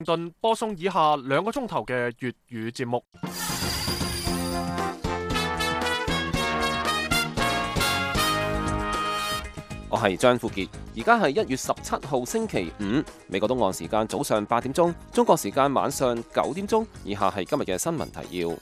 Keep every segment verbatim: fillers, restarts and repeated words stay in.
頓播送以下兩個鐘頭嘅粵語節目。 我係張富傑，而家係一月十七號星期五，美國東岸時間早上八點鐘，中國時間晚上九點鐘。以下係今日嘅新聞提要。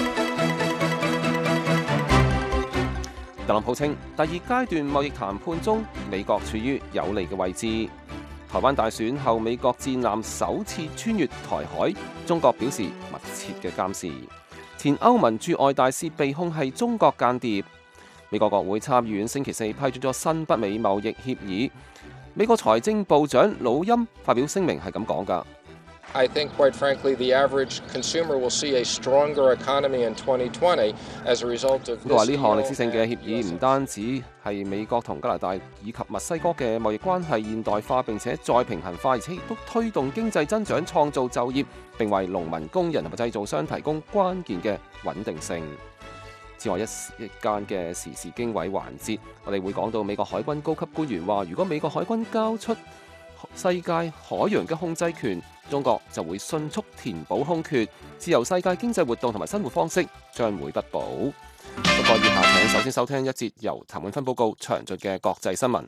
特朗普稱，第二階段貿易談判中，美國處於有利嘅位置。台灣大選後，美國戰艦首次穿越台海，中國表示密切嘅監視。前歐盟駐外大使被控係中國間諜。美國國會參議院星期四批准咗新北美貿易協議。美國財政部長魯欽發表聲明係咁講㗎。 I think, quite frankly, the average consumer will see a stronger economy in twenty twenty as a result of this. 佢話呢項歷史性嘅協議唔單止係美國同加拿大以及墨西哥嘅貿易關係現代化並且再平衡化，而且亦都推動經濟增長、創造就業，並為農民、工人同埋製造商提供關鍵嘅穩定性。此外，一一間嘅時事經緯環節，我哋會講到美國海軍高級官員話，如果美國海軍交出世界海洋嘅控制權，中國就會迅速填補空缺，自由世界經濟活動同埋生活方式將會不保。不過以下請首先收聽一節由譚永芬報告詳盡嘅國際新聞。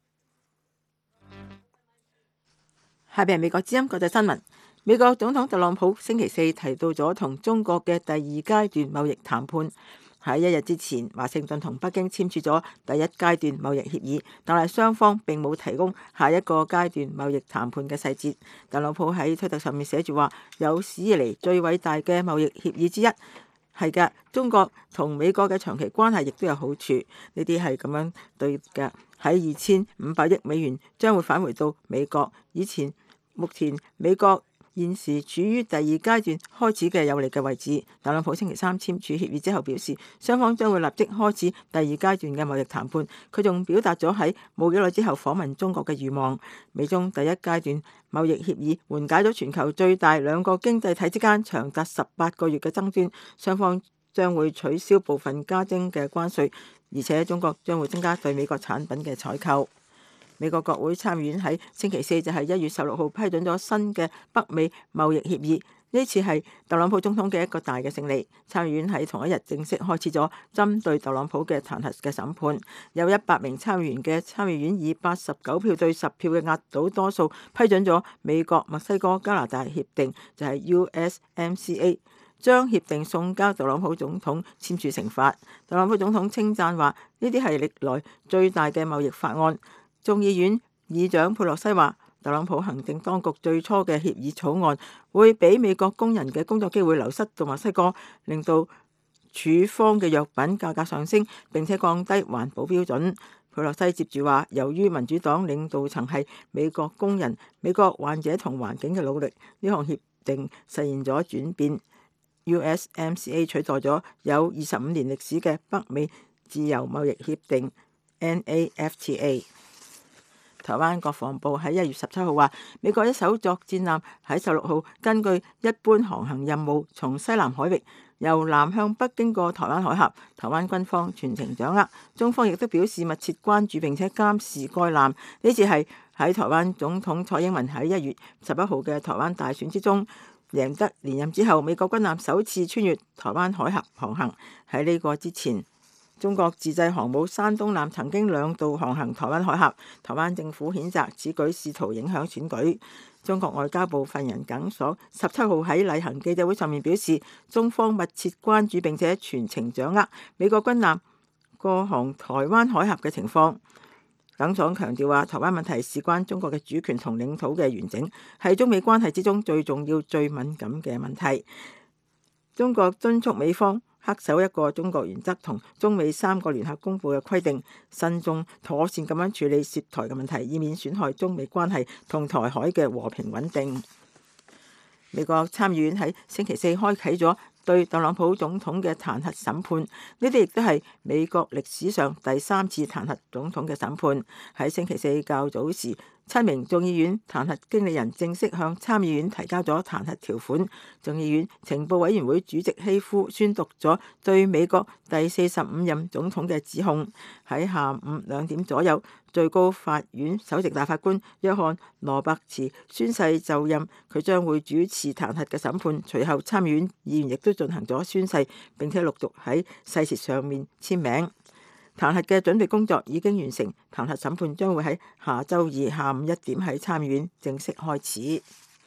下邊係美國之音國際新聞。美國總統特朗普星期四提到咗同中國嘅第二階段貿易談判。喺一日之前，華盛頓同北京簽署咗第一階段貿易協議，但係雙方並冇提供下一個階段貿易談判嘅細節。特朗普喺推特上面寫住話：有史以嚟最偉大嘅貿易協議之一。係嘅，中國同美國嘅長期關係亦都有好處。呢啲係咁樣對嘅。喺二千五百億美元將會返回到美國。以前目前美國現時處於第二階段開始嘅有利嘅位置。特朗普星期三簽署協議之後表示，雙方將會立即開始第二階段嘅貿易談判。佢仲表達咗喺冇幾耐之後訪問中國嘅願望。美中第一階段貿易協議緩解咗全球最大兩個經濟體之間長達十八個月嘅爭端，雙方將會取消部分加徵嘅關稅，而且中國將會增加對美國產品嘅採購。美國國會參議院喺星期四就係一月十六號批准咗新嘅北美貿易協議，呢次係特朗普總統嘅一個大嘅勝利。參議院喺同一日正式開始咗針對特朗普嘅彈劾嘅審判，有一百名參議員嘅參議院以八十九票對十票嘅壓倒多數批准咗美國、墨西哥、加拿大協定，就係 U S M C A， 將協定送交特朗普總統簽署成法。特朗普總統稱讚話：呢啲係歷來最大嘅貿易法案。眾議院議長佩洛西話，特朗普行政當局最初嘅協議草案會俾美國工人嘅工作機會流失到墨西哥，令到處方嘅藥品價格上升，並且降低環保標準。佩洛西接住話，由於民主黨領導層係美國工人、美國患者同環境嘅努力，呢項協定實現咗轉變。U S M C A 取代咗有二十五年歷史嘅北美自由貿易協定 N A F T A。台灣國防部喺一月十七號話，美國一艘作戰艦喺十六號根據一般航行任務，從西南海域由南向北經過台灣海峽，台灣軍方全程掌握。中方亦都表示密切關注並且監視該艦。呢次係喺台灣總統蔡英文喺一月十一號嘅台灣大選之中贏得連任之後，美國軍艦首次穿越台灣海峽航行。喺呢個之前，中國自製航母山東艦曾經兩度航行台灣海峽，台灣政府譴責此舉試圖影響選舉。中國外交部發言人耿爽十七號喺例行記者會上面表示，中方密切關注並且全程掌握美國軍艦過航台灣海峽嘅情況。耿爽強調話，台灣問題事關中國嘅主權同領土嘅完整，係中美關係之中最重要、最敏感嘅問題。中國敦促美方恪守一個中國原則同中美三個聯合公佈嘅規定，慎重妥善咁樣處理涉台嘅問題，以免損害中美關係同台海嘅和平穩定。美國參議院喺星期四開啟咗對特朗普總統嘅彈劾審判，呢啲亦都係美國歷史上第三次彈劾總統嘅審判。喺星期四較早時， 七名眾議院彈劾經理人正式向參議院提交咗彈劾條款。眾議院情報委員會主席希夫宣讀咗對美國第四十五任總統嘅指控。喺下午兩點左右，最高法院首席大法官約翰羅伯茨宣誓就任，佢將會主持彈劾嘅審判。隨後參議院議員亦都進行咗宣誓，並且陸續喺誓詞上面簽名。彈劾嘅準備工作已經完成，彈劾審判將會喺下週二下午一點喺參議院正式開始。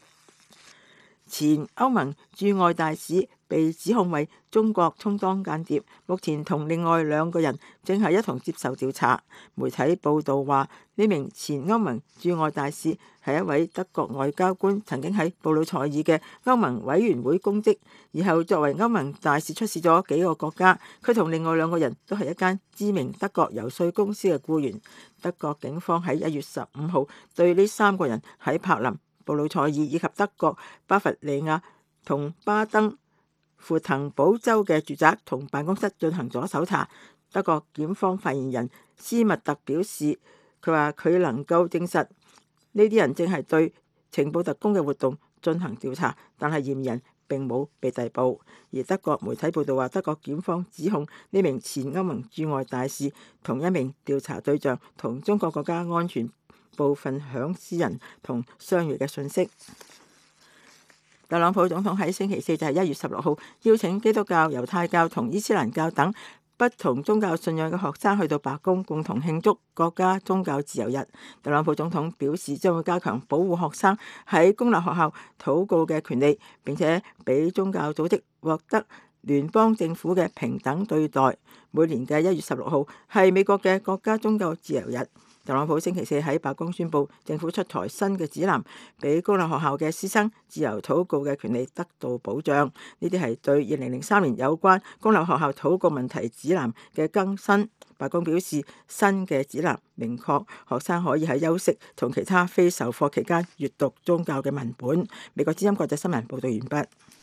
前歐盟駐外大使被指控為中國充當間諜，目前同另外兩個人正係一同接受調查。媒體報道話，呢名前歐盟駐外大使係一位德國外交官，曾經喺布魯塞爾嘅歐盟委員會公職，以後作為歐盟大使出使咗幾個國家。佢同另外兩個人都係一間知名德國遊說公司嘅僱員。德國警方喺一月十五號對呢三個人喺柏林、布魯塞爾以及德國巴伐利亞同巴登符騰堡州嘅住宅同辦公室進行咗搜查。德國檢方發言人斯密特表示，佢話佢能夠證實呢啲人正係對情報特工嘅活動進行調查，但係嫌疑人並冇被逮捕。而德國媒體報道話，德國檢方指控呢名前歐盟駐外大使同一名調查對象同中國國家安全部分享私人同商業嘅信息。特朗普總統喺星期四就係一月十六號邀請基督教、猶太教同伊斯蘭教等不同宗教信仰嘅學生去到白宮共同慶祝國家宗教自由日。特朗普總統表示將會加強保護學生喺公立學校禱告嘅權利，並且俾宗教組織獲得聯邦政府嘅平等對待。每年嘅一月十六號係美國嘅國家宗教自由日。特朗普星期四喺白宮宣布，政府出台新嘅指南，俾公立學校嘅師生自由禱告嘅權利得到保障。呢啲係對二零零三年有關公立學校禱告問題指南嘅更新。白宮表示，新嘅指南明確學生可以喺休息同其他非授課期間閱讀宗教嘅文本。美國之音國際新聞報道完畢。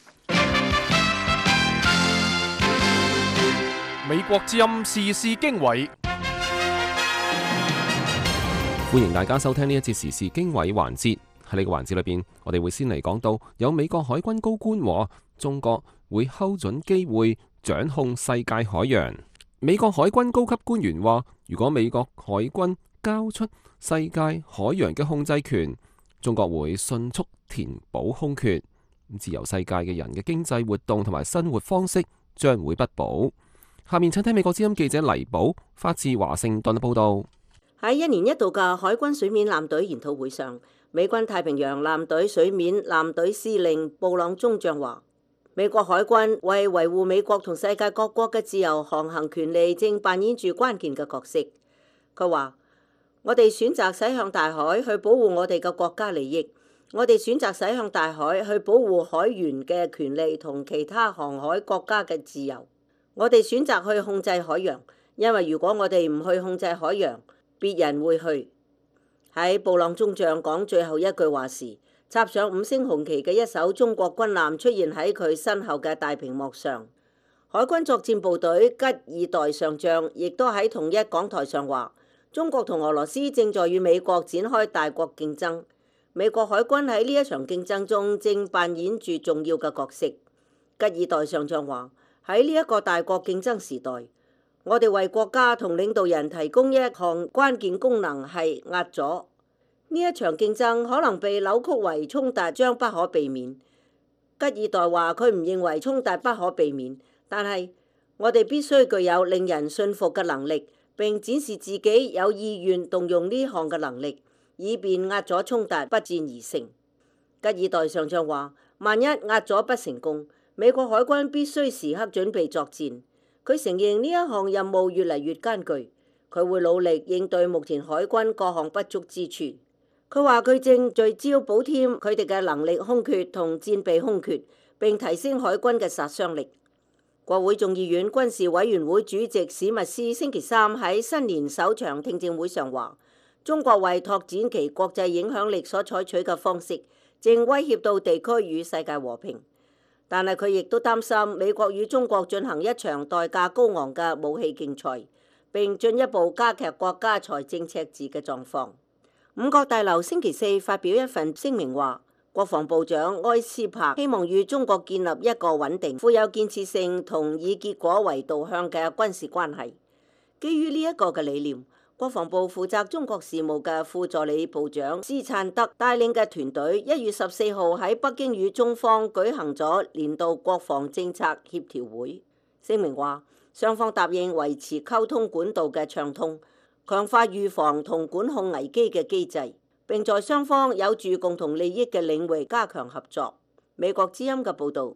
美國之音時事經緯。 歡迎大家收聽呢一節時事經緯環節。喺呢個環節裏邊，我哋會先嚟講到有美國海軍高官話，中國會睺準機會掌控世界海洋。美國海軍高級官員話，如果美國海軍交出世界海洋嘅控制權，中國會迅速填補空缺，自由世界嘅人嘅經濟活動同埋生活方式將會不保。下面請聽美國之音記者黎寶發自華盛頓嘅報道。 喺一年一度嘅海軍水面艦隊研討會上，美軍太平洋艦隊水面艦隊司令布朗中將話，美國海軍為維護美國同世界各國嘅自由航行權利，正扮演住關鍵嘅角色。佢話，我哋選擇駛向大海去保護我哋嘅國家利益，我哋選擇駛向大海去保護海員嘅權利同其他航海國家嘅自由。我哋選擇去控制海洋，因為如果我哋唔去控制海洋，別人會去。喺布朗中將講最後一句話時，插上五星紅旗嘅一艘中國軍艦出現喺佢身後嘅大屏幕上。海軍作戰部隊吉爾代上將亦都喺同一講台上話，中國同俄羅斯正在與美國展開大國競爭，美國海軍喺呢一場競爭中正扮演住重要嘅角色。吉爾代上將話，喺呢一個大國競爭時代，我哋為國家同領導人提供一項關鍵功能係壓阻。呢一場競爭可能被扭曲為衝突將不可避免。吉爾代話佢唔認為衝突不可避免，但係我哋必須具有令人信服嘅能力，並展示自己有意願動用呢項嘅能力，以便壓阻衝突不戰而勝。吉爾代上將話，萬一壓阻不成功，美國海軍必須時刻準備作戰。佢承認呢一項任務越嚟越艱巨，佢會努力應對目前海軍各項不足之處。佢話佢正聚焦補添佢哋嘅能力空缺同戰備空缺，並提升海軍嘅殺傷力。國會眾議院軍事委員會主席史密斯星期三喺新年首場聽證會上話，中國為拓展其國際影響力所採取嘅方式，正威脅到地區與世界和平。但係佢亦都擔心美國與中國進行一場代價高昂嘅武器競賽，並進一步加劇國家財政赤字嘅狀況。 五角大樓星期四發表一份聲明話，國防部長埃斯珀希望與中國建立一個穩定、富有建設性同以結果為導向嘅軍事關係。基於呢一個嘅理念，國防部負責中國事務嘅副助理部長斯燦德帶領嘅團隊一月十四號喺北京與中方舉行咗年度國防政策協調會。聲明話，雙方答應維持溝通管道嘅暢通，強化預防同管控危機嘅機制，並在雙方有住共同利益嘅領域加強合作。美國之音嘅報導。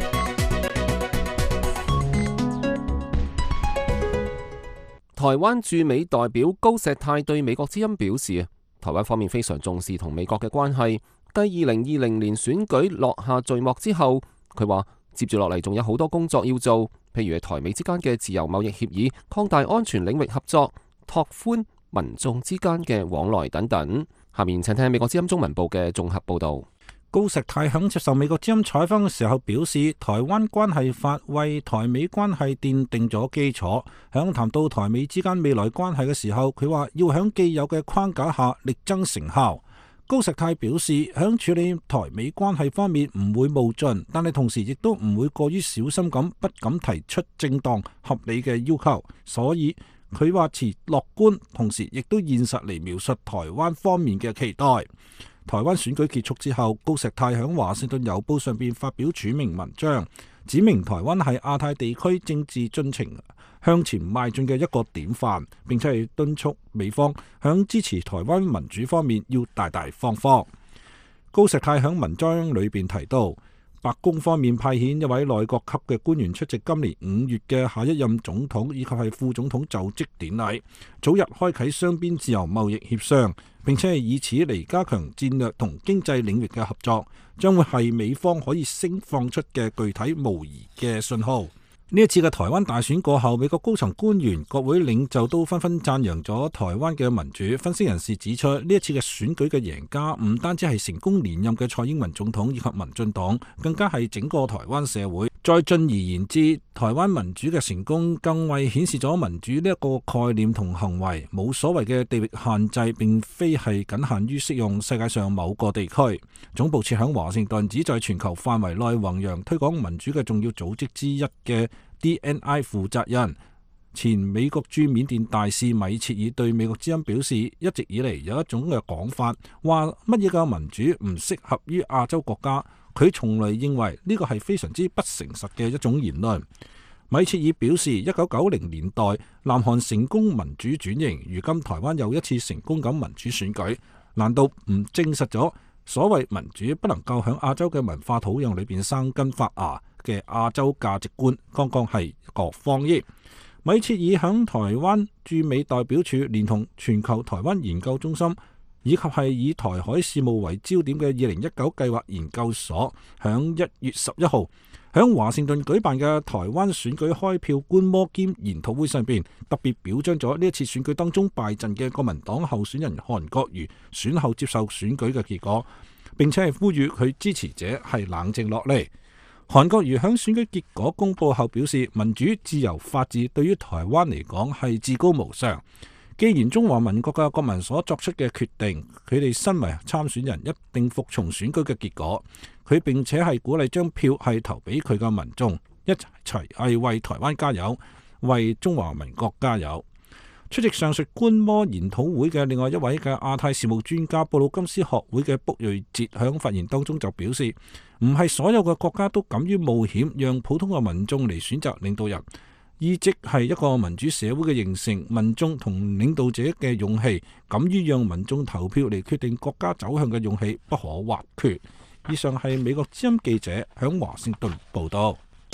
台灣駐美代表高石泰對美國之音表示，台灣方面非常重視同美國嘅關係。繼二零二零年選舉落下序幕之後，佢話接住落嚟仲有好多工作要做，譬如係台美之間嘅自由貿易協議、擴大安全領域合作、拓寬民眾之間嘅往來等等。下面請聽美國之音中文部嘅綜合報導。 高石泰響接受美國之音採訪嘅時候表示，台灣關係法為台美關係奠定咗基礎。響談到台美之間未來關係嘅時候，佢話要響既有嘅框架下力爭成效。高石泰表示，響處理台美關係方面唔會冒進，但係同時亦都唔會過於小心咁，不敢提出正當合理嘅要求。所以佢話持樂觀，同時亦都現實嚟描述台灣方面嘅期待。台灣選舉結束之後，高石泰喺華盛頓郵報上邊發表署名文章，指明台灣係亞太地區政治進程向前邁進嘅一個典範，並且係敦促美方響支持台灣民主方面要大大方方。高石泰喺文章裏邊提到，白宮方面派遣一位內閣級嘅官員出席今年五月嘅下一任總統以及係副總統就職典禮，早日開啟雙邊自由貿易協商，並且係以此嚟加強戰略同經濟領域嘅合作，將會係美方可以釋放出嘅具體無疑嘅信號。呢一次嘅台灣大選過後，美國高層官員、國會領袖都紛紛讚揚咗台灣嘅民主。分析人士指出，呢一次嘅選舉嘅贏家唔單止係成功連任嘅蔡英文總統以及民進黨，更加係整個台灣社會。再進而言之，台灣民主嘅成功更為顯示咗民主呢一個概念同行為冇所謂嘅地域限制，並非係僅限於適用世界上某個地區。總部設響華盛頓，旨在全球範圍內弘揚推廣民主嘅重要組織之一嘅 D N I 負責人、前美國駐緬甸大使米切爾對美國之音表示，一直以嚟有一種嘅講法，話乜嘢嘅民主唔適合於亞洲國家。佢從來認為呢個係非常之不誠實嘅一種言論。米切爾表示，一九九零年代南韓成功民主轉型，如今台灣又一次成功咁民主選舉，難道唔證實咗所謂民主不能夠喺亞洲嘅文化土壤裏邊生根發芽嘅亞洲價值觀剛剛係個謊言？米切爾響台灣駐美代表處連同全球台灣研究中心以及係以台海事務為焦點嘅二零一九計劃研究所，響一月十一號響華盛頓舉辦嘅台灣選舉開票觀摩兼研討會上邊，特別表彰咗呢一次選舉當中敗陣嘅國民黨候選人韓國瑜選後接受選舉嘅結果，並且係呼籲佢支持者係冷靜落嚟。韓國瑜響選舉結果公佈後表示，民主、自由、法治對於台灣嚟講係至高無上。既然中華民國嘅國民所作出嘅決定，佢哋身為參選人一定服從選舉嘅結果。佢並且係鼓勵將票係投俾佢嘅民眾，一齊係為台灣加油，為中華民國加油。出席上述觀摩研討會嘅另外一位嘅亞太事務專家布魯金斯學會嘅卜瑞哲響發言當中就表示，唔係所有嘅國家都敢於冒險，讓普通嘅民眾嚟選擇領導人。意即係一個民主社會嘅形成，民眾同領導者嘅勇氣，敢於讓民眾投票嚟決定國家走向嘅勇氣不可或缺。以上係美國之音記者響華盛頓報道。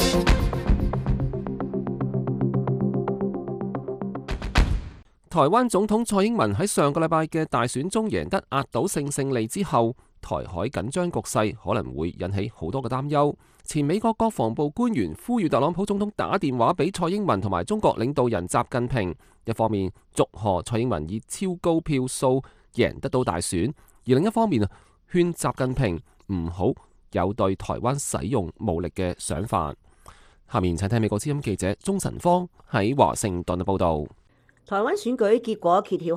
台灣總統蔡英文喺上個禮拜嘅大選中贏得壓倒性勝利之後，台海緊張局勢可能會引起好多嘅擔憂。前美國國防部官員呼籲特朗普總統打電話俾蔡英文同埋中國領導人習近平，一方面祝賀蔡英文以超高票數贏得到大選，而另一方面啊，勸習近平唔好有對台灣使用武力嘅想法。下面請聽美國之音記者鍾晨芳喺華盛頓嘅報道。 台灣選舉結果揭曉後，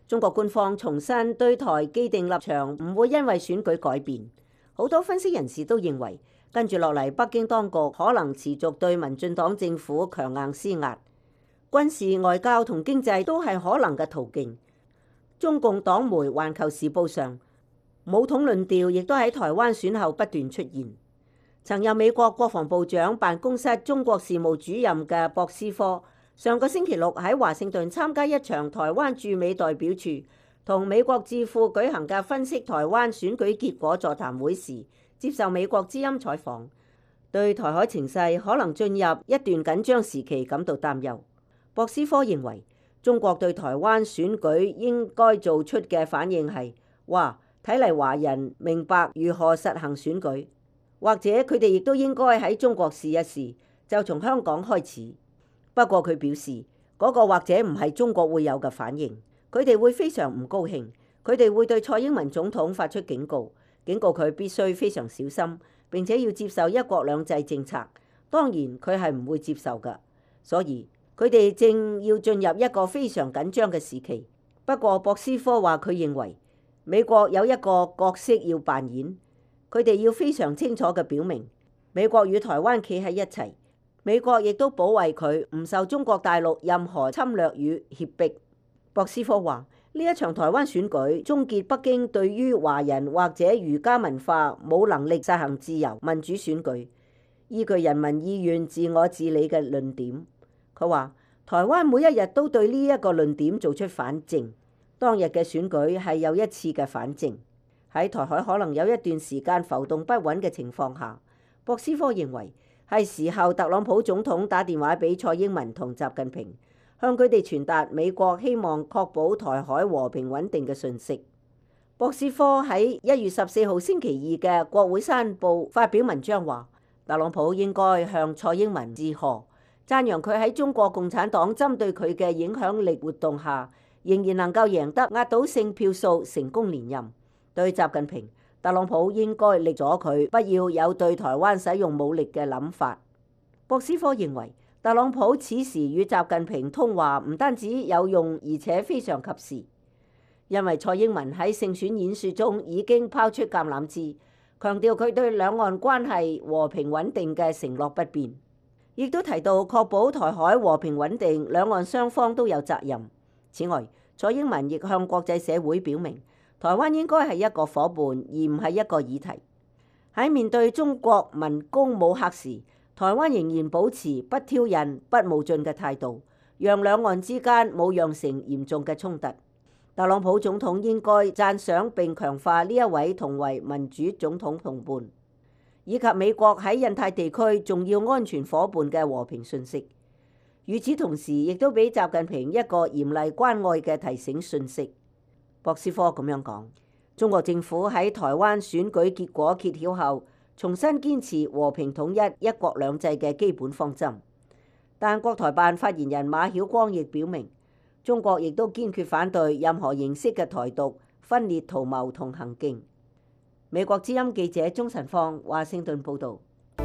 中國官方重申對台既定立場唔會因為選舉改變。好多分析人士都認為，跟住落嚟北京當局可能持續對民進黨政府強硬施壓，軍事、外交同經濟都係可能嘅途徑。中共黨媒《環球時報》上，武統論調亦都喺台灣選後不斷出現。曾任美國國防部長辦公室中國事務主任嘅博斯科，上個星期六喺華盛頓參加一場台灣駐美代表處同美國智庫舉行嘅分析台灣選舉結果座談會時，接受美國之音採訪，對台海情勢可能進入一段緊張時期感到擔憂。博斯科認為，中國對台灣選舉應該做出嘅反應係：哇，睇嚟華人明白如何實行選舉，或者佢哋亦都應該喺中國試一試，就從香港開始。不過佢表示，嗰個或者唔係中國會有嘅反應，佢哋會非常唔高興，佢哋會對蔡英文總統發出警告，警告佢必須非常小心，並且要接受一國兩制政策。當然佢係唔會接受㗎，所以佢哋正要進入一個非常緊張嘅時期。不過博斯科話，佢認為美國有一個角色要扮演，佢哋要非常清楚嘅表明，美國與台灣企喺一齊，美國亦都保衛佢唔受中國大陸任何侵略與脅迫。博斯科話，呢一場台灣選舉終結北京對於華人或者儒家文化冇能力實行自由民主選舉，依據人民意願自我治理嘅論點。佢話台灣每一日都對呢一個論點做出反證，當日嘅選舉係又一次嘅反證。喺台海可能有一段時間浮動不穩嘅情況下，博斯科認為係時候特朗普總統打電話俾蔡英文同習近平，向佢哋傳達美國希望確保台海和平穩定嘅訊息。博斯科喺一月十四號星期二嘅國會山報發表文章話，特朗普應該向蔡英文致賀，讚揚佢喺中國共產黨針對佢嘅影響力活動下，仍然能夠贏得壓倒性票數成功連任。對習近平，特朗普應該力阻佢不要有對台灣使用武力嘅諗法。博斯科認為，特朗普此時與習近平通話唔單止有用，而且非常及時，因為蔡英文喺勝選演說中已經拋出橄欖枝，強調佢對兩岸關係和平穩定嘅承諾不變，亦都提到確保台海和平穩定，兩岸雙方都有責任。此外，蔡英文亦向國際社會表明，台灣應該係一個夥伴，而唔係一個議題。喺面對中國文攻武嚇時，台灣仍然保持不挑釁、不冒進嘅態度，讓兩岸之間冇釀成嚴重嘅衝突。特朗普總統應該讚賞並強化呢一位同為民主總統同伴，以及美國喺印太地區重要安全夥伴嘅和平訊息。與此同時，亦都俾習近平一個嚴厲關愛嘅提醒訊息。博斯科咁樣講，中國政府喺台灣選舉結果揭曉後，重新堅持和平統一、一國兩制嘅基本方針。但國台辦發言人馬曉光亦表明，中國亦都堅決反對任何形式嘅台獨、分裂圖謀同行徑。美國之音記者鍾晨芳華盛頓報導。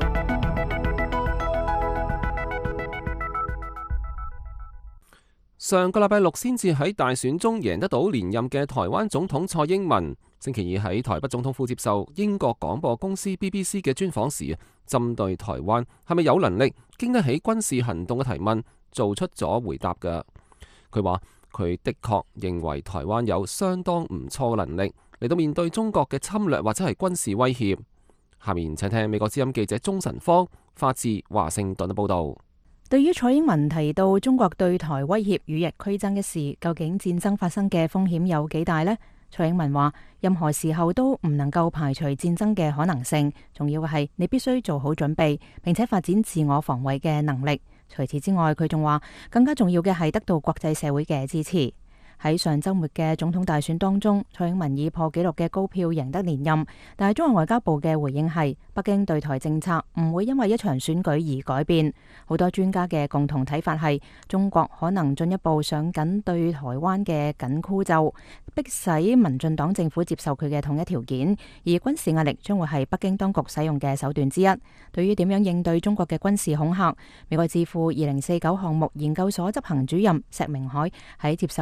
上個禮拜六先至喺大選中贏得到連任嘅台灣總統蔡英文，星期二喺台北總統府接受英國廣播公司 B B C 嘅專訪時，針對台灣係咪有能力經得起軍事行動嘅提問，做出咗回答嘅。佢話佢的確認為台灣有相當唔錯嘅能力嚟到面對中國嘅侵略或者係軍事威脅。下面請聽美國之音記者鍾晨芳發自華盛頓嘅報導。 對於蔡英文提到中國對台威脅與日俱增嘅事，究竟戰爭發生嘅風險有幾大呢？蔡英文話：任何時候都唔能夠排除戰爭嘅可能性，重要嘅係你必須做好準備，並且發展自我防衛嘅能力。除此之外，佢仲話更加重要嘅係得到國際社會嘅支持。喺上週末嘅總統大選當中，蔡英文以破紀錄嘅高票贏得連任，但係中國外交部嘅回應係，北京對台政策唔會因為一場選舉而改變。好多專家嘅共同睇法係，中國可能進一步上緊對台灣嘅緊箍咒，迫使民進黨政府接受佢嘅統一條件，而軍事壓力將會係北京當局使用嘅手段之一。對於點樣應對中國嘅軍事恐嚇，美國智庫二零四九項目研究所執行主任石明海喺接受美國之音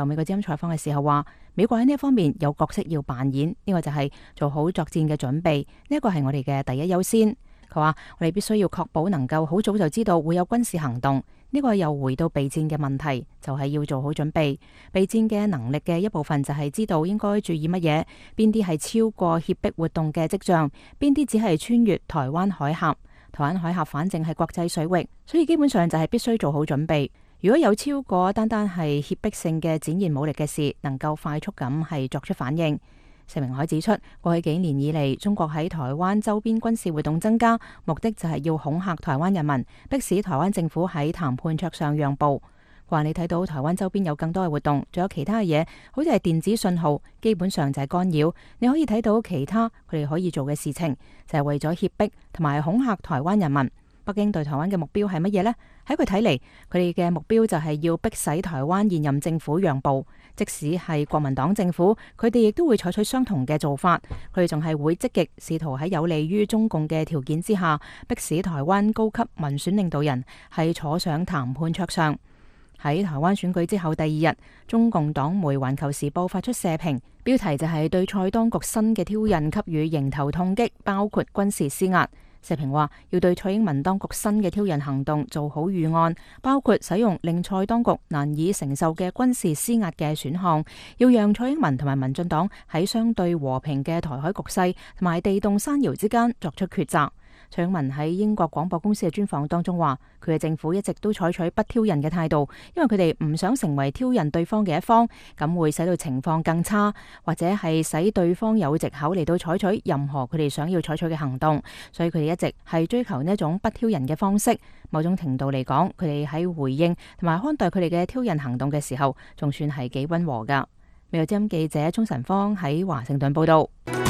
採訪嘅時候話，美國喺呢一方面有角色要扮演，呢個就係做好作戰嘅準備，呢一個係我哋嘅第一優先。佢話我哋必須要確保能夠好早就知道會有軍事行動，呢個又回到備戰嘅問題，就係要做好準備。備戰嘅能力嘅一部分就係知道應該注意乜嘢，邊啲係超過脅迫活動嘅跡象，邊啲只係穿越台灣海峽。台灣海峽反正係國際水域，所以基本上就係必須做好準備。如果有超過單單係脅迫性嘅展現武力嘅事，能夠快速咁係作出反應。謝明海指出，過去幾年以嚟，中國喺台灣周邊軍事活動增加，目的就係要恐嚇台灣人民，迫使台灣政府喺談判桌上讓步。話你睇到台灣周邊有更多嘅活動，仲有其他嘅嘢，好似係電子信號，基本上就係干擾。你可以睇到其他佢哋可以做嘅事情，就係為咗脅迫同埋恐嚇台灣人民。北京對台灣嘅目標係乜嘢呢？喺佢睇嚟，佢哋嘅目標就係要迫使台灣現任政府讓步，即使係國民黨政府，佢哋亦都會採取相同嘅做法。佢哋仲係會積極試圖喺有利於中共嘅條件之下，迫使台灣高級民選領導人係坐上談判桌上。喺台灣選舉之後第二日，中共黨媒《環球時報》發出社評，標題就係對蔡當局新嘅挑釁給予迎頭痛擊，包括軍事施壓。社評話要對蔡英文當局新嘅挑釁行動做好預案，包括使用令蔡當局難以承受嘅軍事施壓嘅選項，要讓蔡英文同埋民進黨喺相對和平嘅台海局勢同埋地動山搖之間作出抉擇。蔡英文喺英國廣播公司嘅專訪當中話，佢嘅政府一直都採取不挑釁嘅態度，因為佢哋唔想成為挑釁對方嘅一方，咁會使到情況更差，或者係使對方有藉口嚟到採取任何佢哋想要採取嘅行動，所以佢哋一直係追求呢一種不挑釁嘅方式。某種程度嚟講，佢哋喺回應同埋看待佢哋嘅挑釁行動嘅時候，仲算係幾溫和噶。美國之音記者鍾晨芳喺華盛頓報道。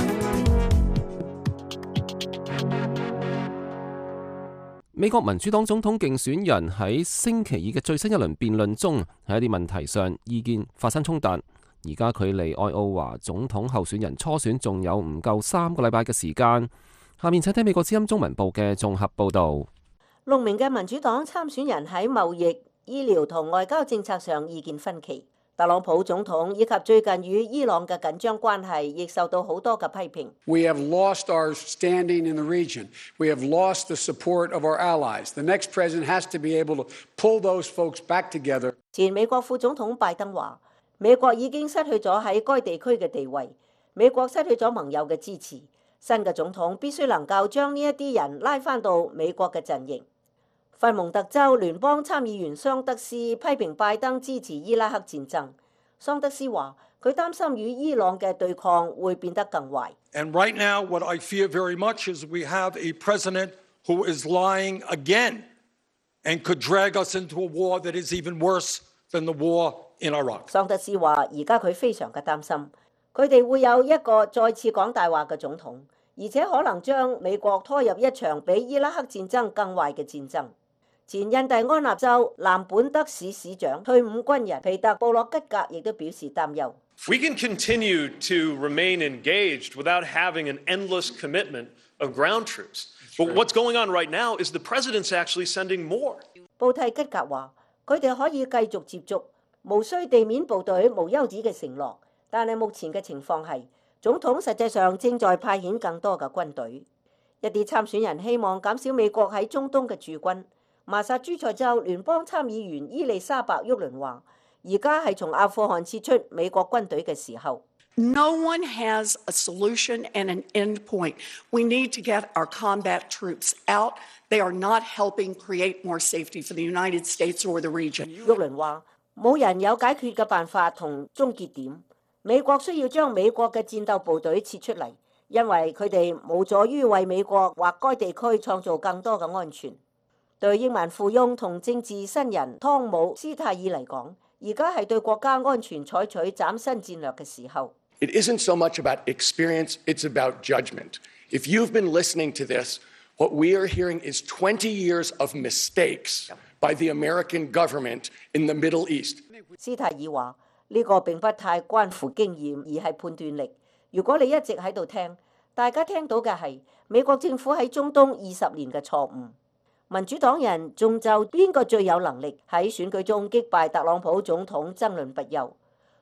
美國民主黨總統競選人喺星期二嘅最新一輪辯論中，喺一啲問題上意見發生衝突。而家距離愛奧華總統候選人初選仲有唔夠三個禮拜嘅時間。下面請聽美國之音中文部嘅綜合報導。 六名嘅民主黨參選人喺貿易、醫療同外交政策上意見分歧。特朗普總統以及最近與伊朗嘅緊張關係，亦受到好多嘅批評。 We have lost our standing in the region. We have lost the support of our allies. The next president has to be able to pull those folks back together. 前美國副總統拜登話，美國已經失去咗喺該地區嘅地位，美國失去咗盟友嘅支持。新嘅總統必須能夠將呢一啲人拉返到美國嘅陣營。佛蒙特州聯邦參議員桑德斯批評拜登支持伊拉克戰爭。桑德斯話：佢擔心與伊朗嘅對抗會變得更壞。 And right now, what I fear very much is we have a president who is lying again and could drag us into a war that is even worse than the war in Iraq. 桑德斯話：而家佢非常嘅擔心，佢哋會有一個再次講大話嘅總統，而且可能將美國拖入一場比伊拉克戰爭更壞嘅戰爭。前印第安納州南本德市市長退伍軍人皮特布洛吉格亦都表示擔憂。 We can continue to remain engaged without having an endless commitment of ground troops. But what's going on right now is the president's actually sending more. 布蒂吉格話：佢哋可以繼續接觸，無需地面部隊無休止嘅承諾。但係目前嘅情況係，總統實際上正在派遣更多嘅軍隊。一啲參選人希望減少美國喺中東嘅駐軍。麻薩諸塞州聯邦參議員伊麗莎白沃倫話：而家係從阿富汗撤出美國軍隊嘅時候。 No one has a solution and an end point. We need to get our combat troops out. They are not helping create more safety for the United States or the region. 沃倫話：冇人有解決嘅辦法同終結點。美國需要將美國嘅戰鬥部隊撤出嚟，因為佢哋無助於為美國或該地區創造更多嘅安全。對億萬富翁同政治新人湯姆斯泰爾嚟講，而家係對國家安全採取嶄新戰略嘅時候。 It isn't so much about experience, it's about judgment. If you've been listening to this, what we are hearing is twenty years of mistakes by the American government in the Middle East. 斯泰爾話：呢個並不太關乎經驗，而係判斷力。如果你一直喺度聽，大家聽到嘅係美國政府喺中東二十年嘅錯誤。民主黨人仲就邊個最有能力喺選舉中擊敗特朗普總統爭論不休。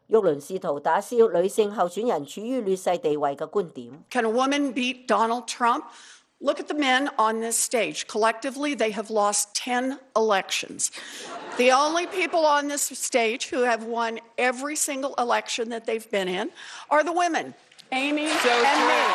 沃倫試圖打消女性候選人處於劣勢地位嘅觀點。 Can a woman beat Donald Trump? Look at the men on this stage. Collectively, they have lost ten elections. The only people on this stage who have won every single election that they've been in are the women, Amy and me.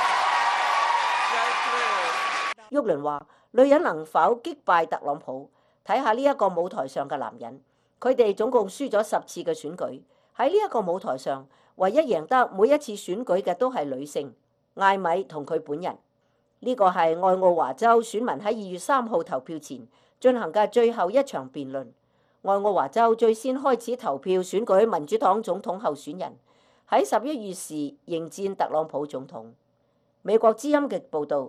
沃倫話：女人能否擊敗特朗普？睇下呢一個舞台上嘅男人，佢哋總共輸咗十次嘅選舉。喺呢一個舞台上，唯一贏得每一次選舉嘅都係女性，艾米同佢本人。呢個係愛奧華州選民喺二月三號投票前進行嘅最後一場辯論。愛奧華州最先開始投票選舉民主黨總統候選人，喺十一月時迎戰特朗普總統。美國之音嘅報導。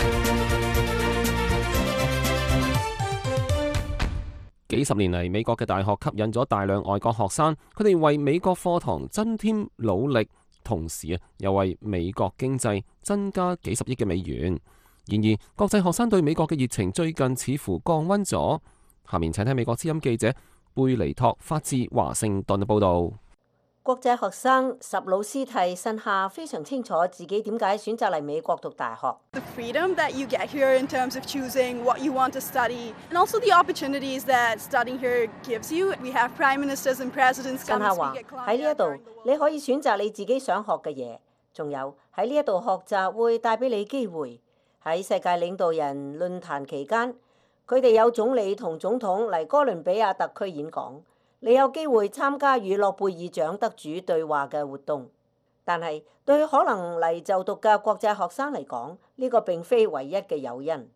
幾十年嚟，美國嘅大學吸引咗大量外國學生，佢哋為美國課堂增添努力，同時啊，又為美國經濟增加幾十億嘅美元。然而，國際學生對美國嘅熱情最近似乎降溫咗。下面請聽美國之音記者貝尼托發自華盛頓嘅報導。 國際學生什魯斯蒂申夏非常清楚自己點解選擇嚟美國讀大學。 The freedom that you get here in terms of choosing what you want to study, and also the opportunities that studying here gives you. We have prime ministers and presidents come and speak at Columbia. 喺呢一度，你可以選擇你自己想學嘅嘢，仲有喺呢一度學習會帶俾你機會。喺世界領導人論壇期間，佢哋有總理同總統嚟哥倫比亞特區演講。你有機會參加與諾貝爾獎得主對話嘅活動，但係對可能嚟就讀嘅國際學生嚟講，呢個並非唯一嘅誘因。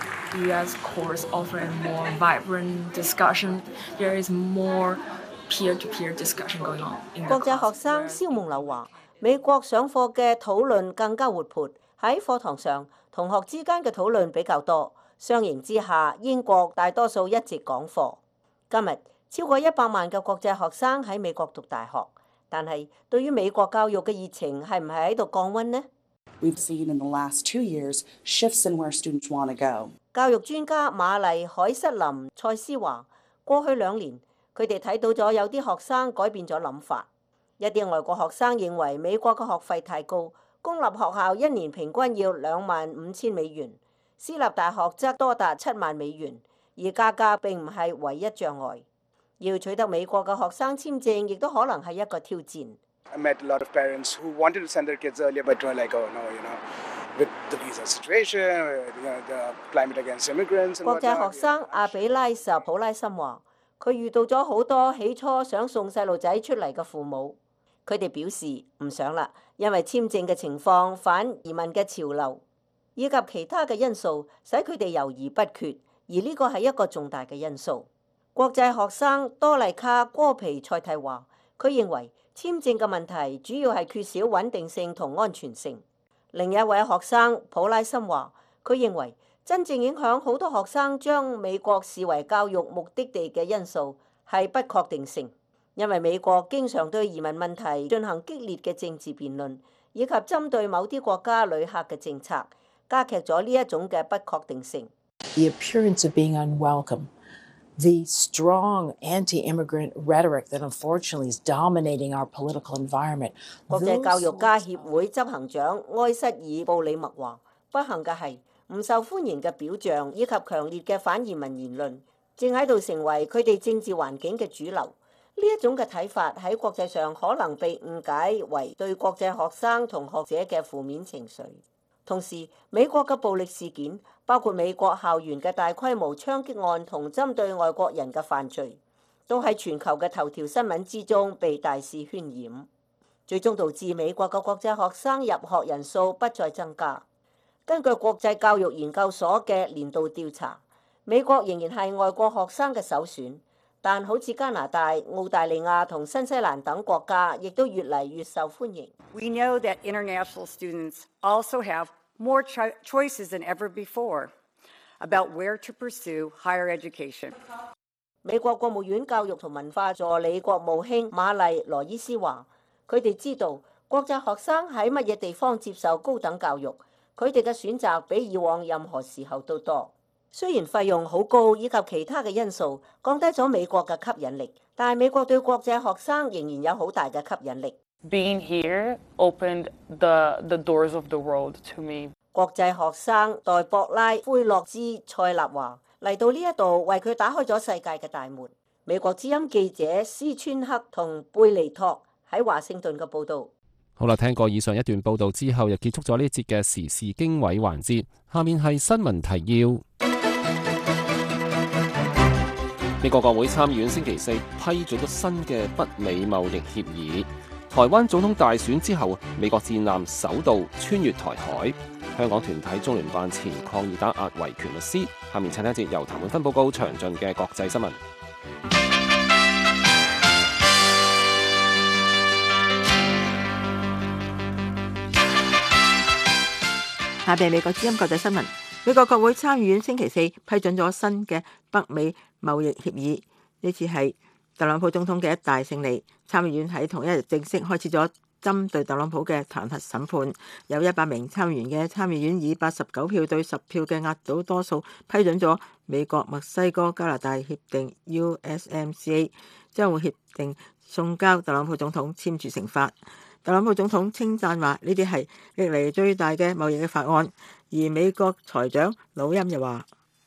U S course offer a more vibrant discussion. There is more peer-to-peer discussion going on in the class. 國際學生蕭夢柳話：美國上課嘅討論更加活潑，喺課堂上同學之間嘅討論比較多。相形之下，英國大多數一直講課。今日超過一百萬嘅國際學生喺美國讀大學，但係對於美國教育嘅熱情係唔係喺度降溫呢？ We've seen in the last two years shifts in where students want to go. 教育專家瑪麗海瑟琳塞斯話：過去兩年，佢哋睇到咗有啲學生改變咗諗法。一啲外國學生認為美國嘅學費太高，公立學校一年平均要兩萬五千美元，私立大學則多達七萬美元，而價格並唔係唯一障礙。要取得美國嘅學生簽證，亦都可能係一個挑戰。 I met a lot of parents who wanted to send their kids earlier, but were like, oh no, you know, with the visa situation, you know, the climate against immigrants. 國際學生阿比拉什普拉森話：佢遇到咗好多起初想送細路仔出嚟嘅父母，佢哋表示唔想啦，因為簽證嘅情況、反移民嘅潮流以及其他嘅因素，使佢哋猶豫不決，而呢個係一個重大嘅因素。國際學生多麗卡戈皮塞蒂話：佢認為簽證嘅問題主要係缺少穩定性同安全性。另一位學生普拉森話：佢認為真正影響好多學生將美國視為教育目的地嘅因素係不確定性，因為美國經常對移民問題進行激烈嘅政治辯論，以及針對某啲國家旅客嘅政策，加劇咗呢一種嘅不確定性。 The appearance of being unwelcome. The strong anti-immigrant rhetoric that unfortunately is dominating our political environment. 國際教育家協會執行長埃塞爾布里默話：不幸嘅係唔受歡迎嘅表象以及強烈嘅反移民言論，正喺度成為佢哋政治環境嘅主流。呢一種嘅睇法喺國際上可能被誤解為對國際學生同學者嘅負面情緒。同時，美國嘅暴力事件，包括美國校園嘅大規模槍擊案同針對外國人嘅犯罪，都喺全球嘅頭條新聞之中被大肆渲染，最終導致美國嘅國際學生入學人數不再增加。根據國際教育研究所嘅年度調查，美國仍然係外國學生嘅首選，但好似加拿大、澳大利亞同新西蘭等國家，亦都越嚟越受歡迎。 We know that international students also have more cho- choices than ever before about where to pursue higher education. 美國國務院教育同文化助理國務卿瑪麗羅伊斯話：佢哋知道國際學生喺乜嘢地方接受高等教育，佢哋嘅選擇比以往任何時候都多。 雖然費用好高，以及其他嘅因素降低咗美國嘅吸引力，但係美國對國際學生仍然有好大嘅吸引力。 Being here opened the the doors of the world to me. 國際學生代博拉奎洛茲塞納話：嚟到呢一度為佢打開咗世界嘅大門。美國之音記者斯川克同貝尼托喺華盛頓嘅報導。 好啦，聽過以上一段報導之後，又結束咗呢節嘅時事經緯環節。下面係新聞提要。美國國會參議院星期四批准咗新嘅北美貿易協議。台灣總統大選之後，美國戰艦首度穿越台海。香港團體中聯辦前抗議打壓維權律師。下面請聽一節由譚永芬報告詳盡嘅國際新聞。 下邊美國之音國際新聞。美國國會參議院星期四批准咗新嘅北美貿易協議，呢次係特朗普總統嘅一大勝利。參議院喺同一日正式開始咗針對特朗普嘅彈劾審判，有一百名參議員嘅參議院以八十九票對十票嘅壓倒多數批准咗美國墨西哥加拿大協定 U S M C A， 將會協定送交特朗普總統簽署成法。特朗普總統稱讚話呢啲係歷嚟最大嘅貿易嘅法案，而美國財長魯欽又話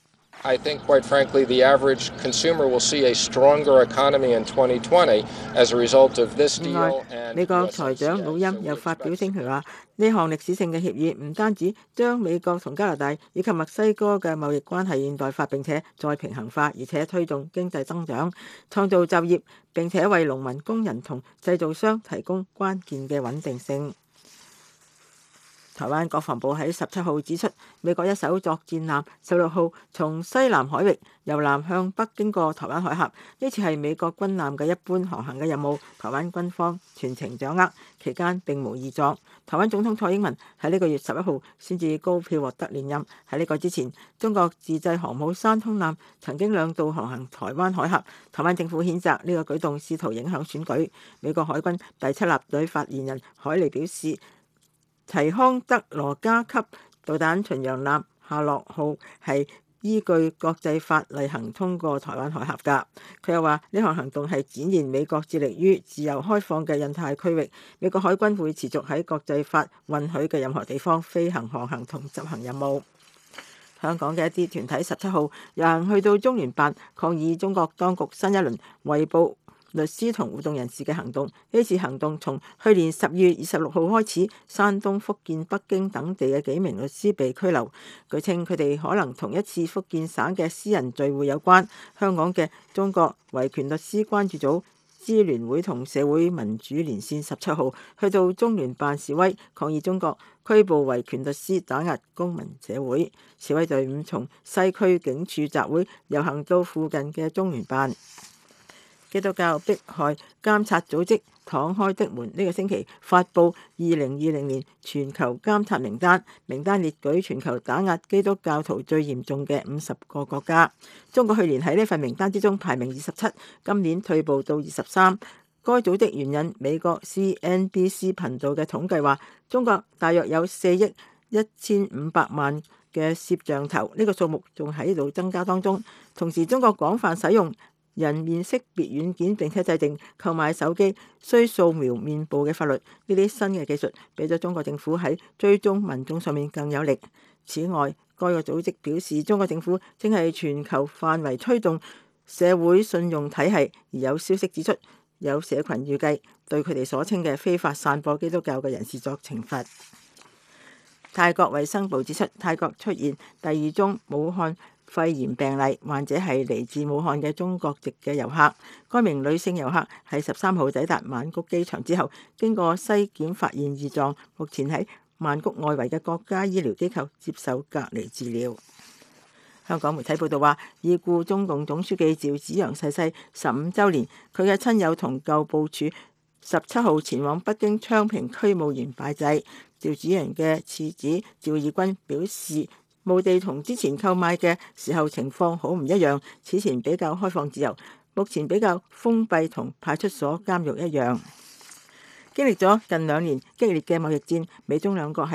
I think, quite frankly, the average consumer will see a stronger economy in twenty twenty as a result of this deal. 另外，美國財長魯欽又發表聲明話，呢項歷史性嘅協議唔單止將美國同加拿大以及墨西哥嘅貿易關係現代化，並且再平衡化，而且推動經濟增長、創造就業，並且為農民、工人同製造商提供關鍵嘅穩定性。台灣國防部喺十七號指出，美國一艘作戰艦十六號從西南海域由南向北經過台灣海峽，呢次係美國軍艦嘅一般航行嘅任務，台灣軍方全程掌握，期間並無異狀。台灣總統蔡英文喺呢個月十一號先至高票獲得連任。喺呢個之前，中國自製航母山東艦曾經兩度航行台灣海峽，台灣政府譴責呢個舉動試圖影響選舉。美國海軍第七艦隊發言人海利表示，提康德羅加級導彈巡洋艦夏洛號係依據國際法例行通過台灣海峽㗎。佢又話呢項行動係展現美國致力於自由開放嘅印太區域。美國海軍會持續喺國際法允許嘅任何地方飛行、航行同執行任務。香港嘅一啲團體十七號遊行去到中聯辦抗議中國當局新一輪圍捕律師同活動人士嘅行動。呢次行動從去年十二月二十六號開始，山東、福建、北京等地嘅幾名律師被拘留。據稱佢哋可能同一次福建省嘅私人聚會有關。香港嘅中國維權律師關注組、支聯會同社會民主連線十七號去到中聯辦示威，抗議中國拘捕維權律師、打壓公民社會。示威隊伍從西區警署集會遊行到附近嘅中聯辦。基督教迫害監察組織敞開的門呢個星期發布二零二零年全球監察名單，名單列舉全球打壓基督教徒最嚴重嘅五十個國家。中國去年喺呢份名單之中排名二十七，今年退步到二十三。該組織援引美國 C N B C 頻道嘅統計話，中國大約有四億一千五百萬嘅攝像頭，呢個數目仲喺度增加當中。同時，中國廣泛使用人面識別軟件，並且制定購買手機需掃描面部嘅法律。呢啲新嘅技術俾咗中國政府喺追蹤民眾上面更有力。此外，該個組織表示，中國政府正係全球範圍推動社會信用體系，而有消息指出，有社群預計對佢哋所稱嘅非法散播基督教嘅人士作懲罰。泰國衛生部指出，泰國出現第二宗武漢肺炎病例，患者係嚟自武漢嘅中國籍嘅遊客。該名女性遊客喺十三號抵達曼谷機場之後，經過篩檢發現異狀，目前喺曼谷外圍嘅國家醫療機構接受隔離治療。香港媒體報道話，已故中共總書記趙紫陽逝世十五週年，佢嘅親友同舊部署十七號前往北京昌平區墓園拜祭。趙紫陽嘅次子趙義軍表示，墓地同之前購買嘅時候情況好唔一樣，此前比較開放自由，目前比較封閉，同派出所監獄一樣。經歷咗近兩年激烈嘅貿易戰，美中兩國喺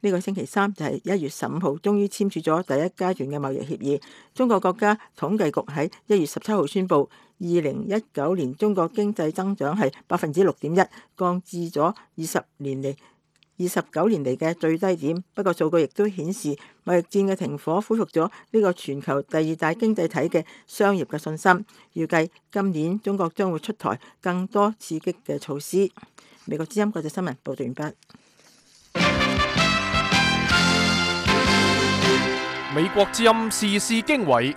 呢個星期三就係一月十五號，終於簽署咗第一階段嘅貿易協議。中國國家統計局喺一月十七號宣布，二零一九年中國經濟增長係百分之六點一，降至咗二十年嚟二十九年嚟嘅最低點。不過數據亦都顯示，貿易戰嘅停火恢復咗呢個全球第二大經濟體嘅商業嘅信心。預計今年中國將會出台更多刺激嘅措施。美國之音國際新聞報道完畢。 美國之音時事經緯，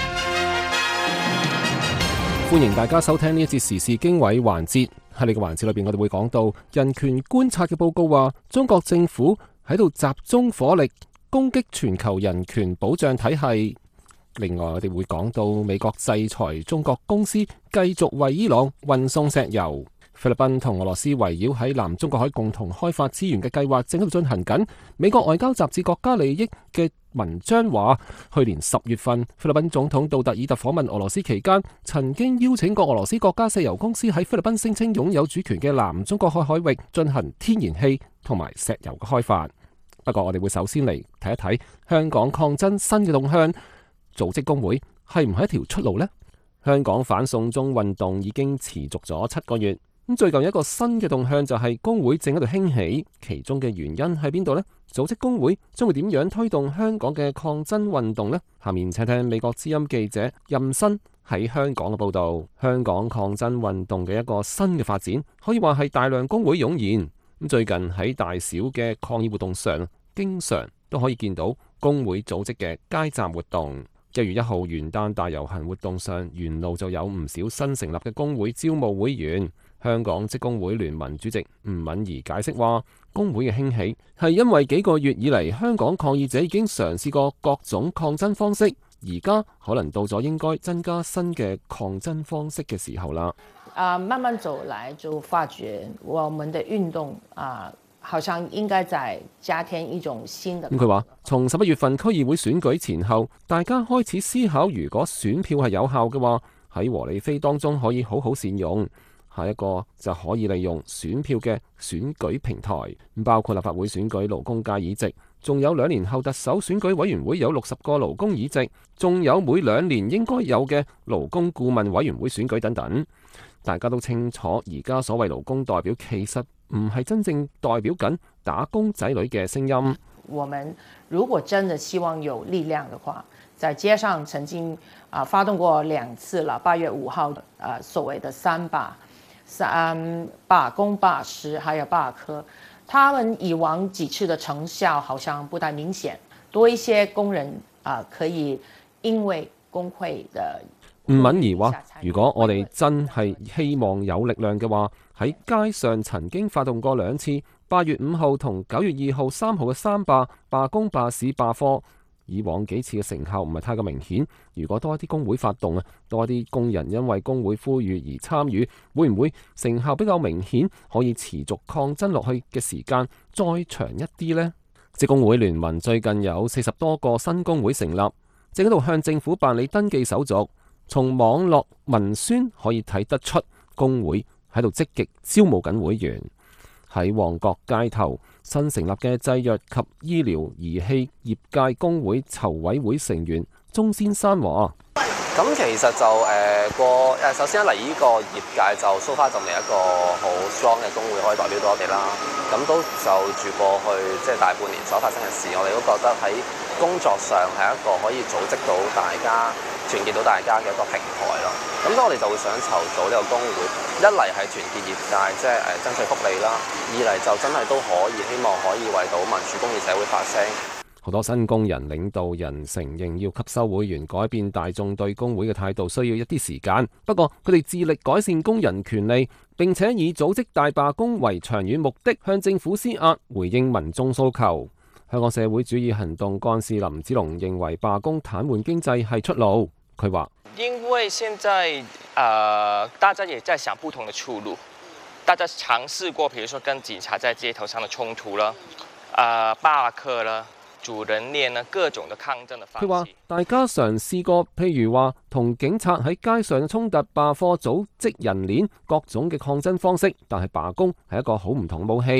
歡迎大家收聽呢一節時事經緯環節。喺呢個環節裏邊，我哋會講到人權觀察嘅報告話，中國政府喺度集中火力攻擊全球人權保障體系。另外，我哋會講到美國制裁中國公司繼續為伊朗運送石油。菲律賓同俄羅斯圍繞喺南中國海共同開發資源嘅計劃正喺度進行緊。美國外交雜誌國家利益嘅文章話，去年十月份菲律賓總統杜特爾特訪問俄羅斯期間，曾經邀請過俄羅斯國家石油公司喺菲律賓聲稱擁有主權嘅南中國海海域進行天然氣同埋石油嘅開發。不過我哋會首先嚟睇一睇香港抗爭新嘅動向，組織工會係唔係一條出路呢？香港反送中運動已經持續咗七個月。咁最近一個新嘅動向就係工會正喺度興起，其中嘅原因喺邊度呢？組織工會將會點樣推動香港嘅抗爭運動呢？下面請聽美國之音記者任新喺香港嘅報道。香港抗爭運動嘅一個新嘅發展，可以話係大量工會湧現。咁最近喺大小嘅抗議活動上，經常都可以見到工會組織嘅街站活動。一月一號元旦大遊行活動上，沿路就有唔少新成立嘅工會招募會員。香港職工會聯盟主席吳敏儀解釋話，工會嘅興起係因為幾個月以嚟，香港抗議者已經嘗試過各種抗爭方式，而家可能到咗應該增加新嘅抗爭方式嘅時候啦。 啊，慢慢走來就發覺我們的運動啊，好像應該再加添一種新的。 咁佢話，從十一月份區議會選舉前後，大家開始思考，如果選票係有效嘅話，喺和理非當中可以好好善用。下一個就可以利用選票嘅選舉平台，包括立法會選舉勞工界議席，仲有兩年後特首選舉委員會有六十個勞工議席，仲有每兩年應該有嘅勞工顧問委員會選舉等等。大家都清楚，而家所謂勞工代表其實唔係真正代表緊打工仔女嘅聲音。 我們如果真的希望有力量的話，在街上曾經啊發動過兩次了，八月五號啊所謂的三罷。三罷工、罷食，還有罷課，他們以往幾次的成效好像不太明顯，多一些工人啊、呃，可以因為工會的。 吳敏儀話：如果我哋真係希望有力量嘅話，喺街上曾經發動過兩次，八月五號同九月二號、三號嘅三罷罷工、罷市、罷課。以往幾次嘅成效唔係太過明顯，如果多一啲工會發動啊，多一啲工人因為工會呼籲而參與，會唔會成效比較明顯，可以持續抗爭落去嘅時間再長一啲呢？職工會聯盟最近有四十多個新工會成立，正喺度向政府辦理登記手續。從網絡文宣可以睇得出，工會喺度積極招募緊會員。喺旺角街頭，新成立嘅製藥及醫療儀器業界工會籌委會成員鍾先生話： 咁其實就誒個誒，首先一嚟呢個業界就 so far 就未一個好 strong 嘅工會可以代表到我哋啦。咁都就住過去即係大半年所發生嘅事，我哋都覺得喺工作上係一個可以組織到大家、團結到大家嘅一個平台咯。咁所以我哋就會想籌組呢個工會，一嚟係團結業界，即係誒爭取福利啦；二嚟就真係都可以希望可以為到民主公義社會發聲。 好多新工人領導人承認要吸收會員，改變大眾對工會嘅態度，需要一啲時間。不過佢哋致力改善工人權利，並且以組織大罷工為長遠目的，向政府施壓，回應民眾訴求。香港社會主義行動幹事林子龍認為罷工癱瘓經濟係出路。佢話： 因為現在呃大家也在想不同的出路，大家嘗試過，譬如說跟警察在街頭上的衝突啦，呃罷課啦。主人鏈呢各種的抗爭的方式。 佢話：大家嘗試過，譬如話同警察喺街上嘅衝突、罷課、組織人鏈各種嘅抗爭方式，但係罷工係一個好唔同嘅武器。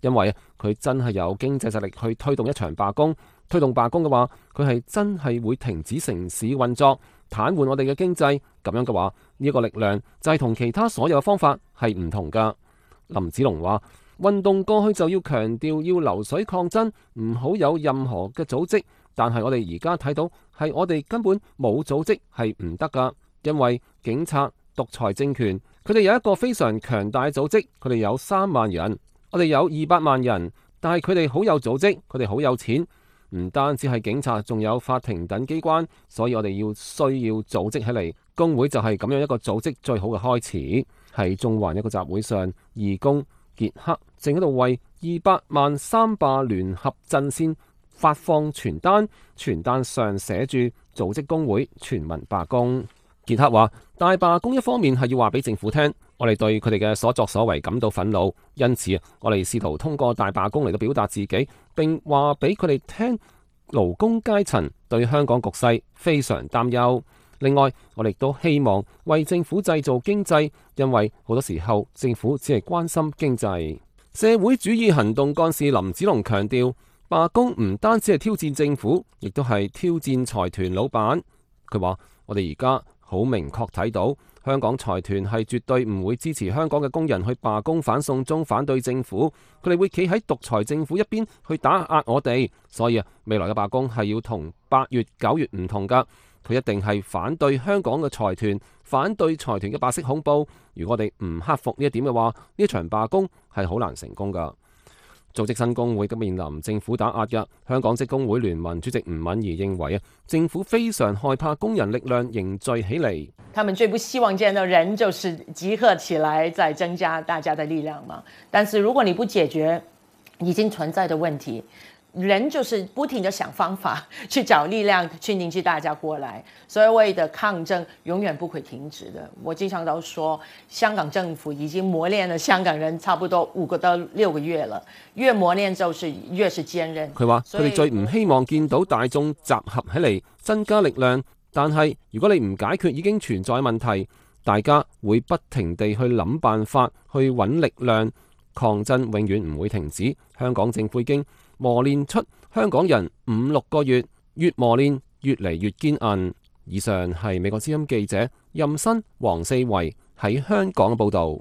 因為佢真係有經濟實力去推動一場罷工。推動罷工嘅話，佢係真係會停止城市運作，癱瘓我哋嘅經濟。咁樣嘅話，呢、這個力量就係同其他所有嘅方法係唔同噶。林子龍話：運動過去就要強調要流水抗爭，唔好有任何嘅組織。但係我哋而家睇到係我哋根本冇組織係唔得噶，因為警察獨裁政權，佢哋有一個非常強大嘅組織，佢哋有三萬人，我哋有二百萬人，但係佢哋好有組織，佢哋好有錢。唔單止係警察，仲有法庭等機關，所以我哋要需要組織起嚟。工會就係咁樣一個組織最好嘅開始。喺中環一個集會上，義工傑克正喺度為二百萬三罷聯合陣線發放傳單，傳單上寫住組織工會全民罷工。傑克話：大罷工一方面係要話俾政府聽，我哋對佢哋嘅所作所為感到憤怒，因此我哋試圖通過大罷工嚟到表達自己，並話俾佢哋聽勞工階層對香港局勢非常擔憂。另外，我哋亦都希望為政府製造經濟，因為好多時候政府只係關心經濟。社會主義行動幹事林子龍強調，罷工唔單止係挑戰政府，亦都係挑戰財團老闆。佢話：我哋而家好明確睇到，香港財團係絕對唔會支持香港嘅工人去罷工反送中，反對政府。佢哋會企喺獨裁政府一邊去打壓我哋。所以啊，未來嘅罷工係要同八月、九月唔同㗎。佢一定係反對香港嘅財團，反對財團嘅白色恐怖。如果我哋唔克服呢一點嘅話，呢場罷工係好難成功㗎。組織新工會嘅面臨政府打壓嘅，香港職工會聯盟主席吳敏儀認為啊，政府非常害怕工人力量凝聚起嚟。 他們最不希望見到人就是集合起來，再增加大家的力量嘛。但是如果你不解決已經存在的問題，人就是不停地想方法去找力量去凝聚大家過來，所謂的抗爭永遠不會停止的。我經常都說，香港政府已經磨練了香港人差不多五個到六個月了，越磨練就是越是堅韌。 佢話：佢哋最唔希望見到大眾集合起嚟增加力量，但係如果你唔解決已經存在問題，大家會不停地去諗辦法去揾力量，抗爭永遠唔會停止。香港政府已經磨練出香港人五六個月，越磨練越嚟越堅韌。以上係美國之音記者任新、黃四維喺香港嘅報導。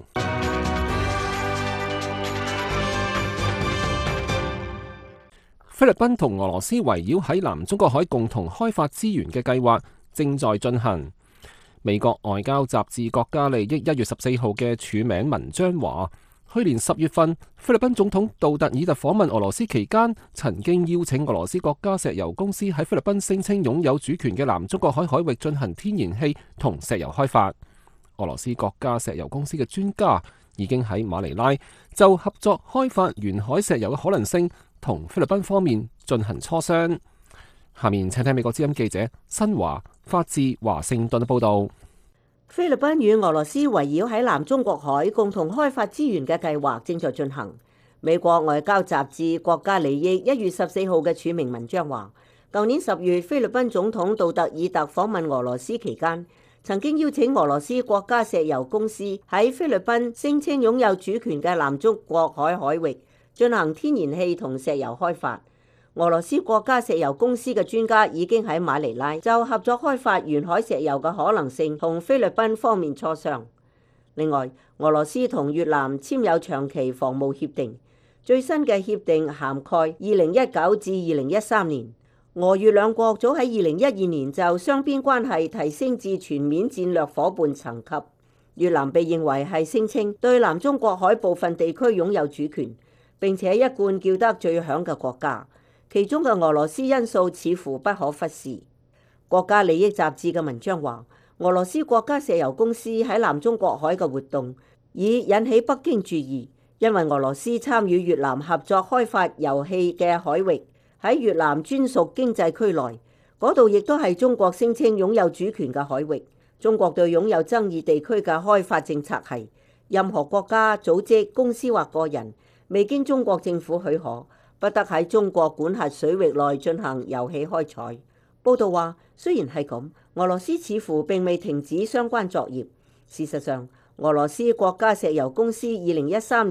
菲律賓同俄羅斯圍繞喺南中國海共同開發資源嘅計劃正在進行。美國外交雜誌《國家利益》一月十四號嘅署名文章話，去年十月份，菲律賓總統杜特爾特訪問俄羅斯期間，曾經邀請俄羅斯國家石油公司喺菲律賓聲稱擁有主權嘅南中國海海域進行天然氣同石油開發。俄羅斯國家石油公司嘅專家已經喺馬尼拉就合作開發沿海石油嘅可能性同菲律賓方面進行磋商。下面請聽美國之音記者新華發自華盛頓嘅報導。 菲律賓與俄羅斯圍繞喺南中國海共同開發資源嘅計劃正在進行。美國外交雜誌《國家利益》一月十四號嘅署名文章話，舊年十月菲律賓總統杜特爾特訪問俄羅斯期間，曾經邀請俄羅斯國家石油公司喺菲律賓聲稱擁有主權嘅南中國海海域進行天然氣同石油開發。俄羅斯國家石油公司嘅專家已經喺馬尼拉就合作開發沿海石油嘅可能性同菲律賓方面磋商。另外，俄羅斯同越南簽有長期防務協定，最新嘅協定涵蓋二零一九至二零一三年。俄越兩國早喺二零一二年就雙邊關係提升至全面戰略夥伴層級。越南被認為係聲稱對南中國海部分地區擁有主權，並且一貫叫得最響嘅國家。其中嘅俄羅斯因素似乎不可忽視。國家利益雜誌嘅文章話，俄羅斯國家石油公司喺南中國海嘅活動已引起北京注意，因為俄羅斯參與越南合作開發油氣嘅海域喺越南專屬經濟區內，嗰度亦都係中國聲稱擁有主權嘅海域。中國對擁有爭議地區嘅開發政策係，任何國家、組織、公司或個人未經中國政府許可，不得喺中國管轄水域內進行油氣開採。報道話，雖然係咁，俄羅斯似乎並未停止相關作業。事實上，俄羅斯國家石油公司二零一三年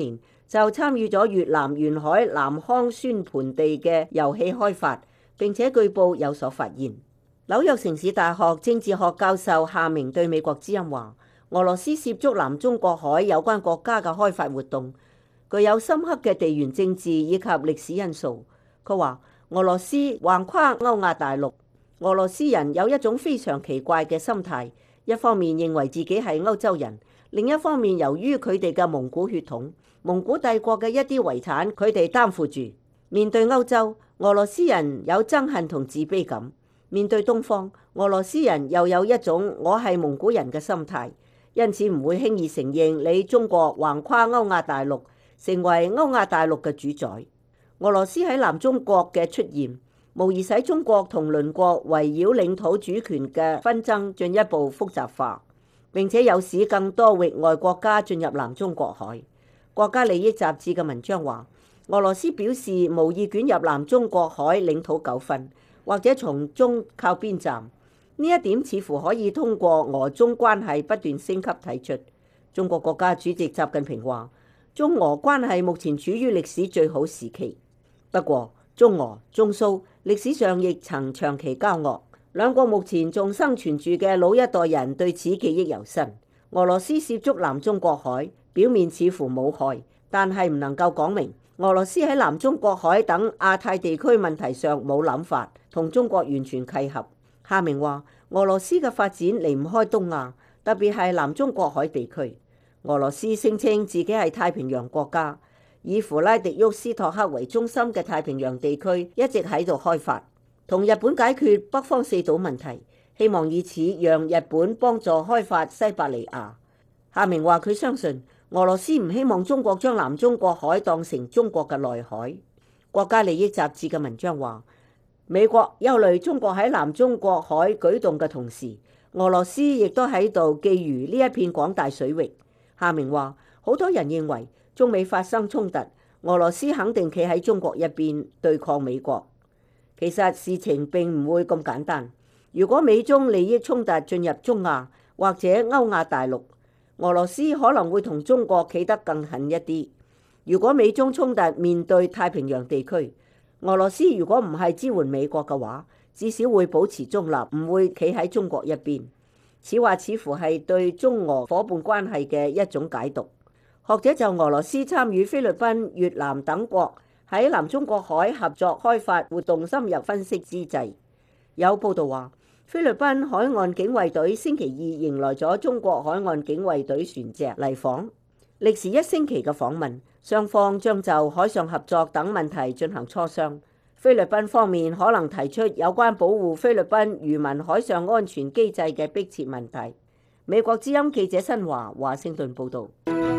就參與咗越南沿海南康宣盤地嘅油氣開發，並且據報有所發現。紐約城市大學政治學教授夏明對美國之音話：俄羅斯涉足南中國海有關國家嘅開發活動，具有深刻嘅地緣政治以及歷史因素。佢話俄羅斯橫跨歐亞大陸，俄羅斯人有一種非常奇怪嘅心態，一方面認為自己係歐洲人，另一方面由於佢哋嘅蒙古血統，蒙古帝國嘅一啲遺產佢哋擔負住。面對歐洲，俄羅斯人有憎恨同自卑感；面對東方，俄羅斯人又有一種我係蒙古人嘅心態，因此唔會輕易承認你中國橫跨歐亞大陸，成為歐亞大陸嘅主宰。俄羅斯喺南中國嘅出現，無疑使中國同鄰國圍繞領土主權嘅紛爭進一步複雜化，並且誘使更多域外國家進入南中國海。國家利益雜誌嘅文章話，俄羅斯表示無意捲入南中國海領土糾紛，或者從中靠邊站。呢一點似乎可以通過俄中關係不斷升級睇出。中國國家主席習近平話，中俄關係目前處於歷史最好時期。不過，中俄、中蘇歷史上亦曾長期交惡，兩國目前仲生存住嘅老一代人對此記憶猶新。俄羅斯涉足南中國海，表面似乎冇害，但係唔能夠講明俄羅斯喺南中國海等亞太地區問題上冇諗法，同中國完全契合。夏明話，俄羅斯嘅發展離唔開東亞，特別係南中國海地區。俄羅斯聲稱自己係太平洋國家，以弗拉迪沃斯托克為中心嘅太平洋地區一直喺度開發，同日本解決北方四島問題，希望以此讓日本幫助開發西伯利亞。夏明話佢相信俄羅斯唔希望中國將南中國海當成中國嘅內海。國家利益雜誌嘅文章話，美國憂慮中國喺南中國海舉動嘅同時，俄羅斯亦都喺度覬覦呢一片廣大水域。夏明話，好多人認為中美發生衝突，俄羅斯肯定企喺中國一邊對抗美國。其實事情並唔會咁簡單。如果美中利益衝突進入中亞或者歐亞大陸，俄羅斯可能會同中國企得更近一啲。如果美中衝突面對太平洋地區，俄羅斯如果唔係支援美國嘅話，至少會保持中立，唔會企喺中國一邊。此話似乎係對中俄夥伴關係嘅一種解讀。學者就俄羅斯參與菲律賓、越南等國喺南中國海合作開發活動深入分析之際，有報道話，菲律賓海岸警衛隊星期二迎來咗中國海岸警衛隊船隻嚟訪，歷時一星期嘅訪問，雙方將就海上合作等問題進行磋商。菲律賓方面可能提出有關保護菲律賓漁民海上安全機制嘅迫切問題。美國之音記者新華華盛頓報導。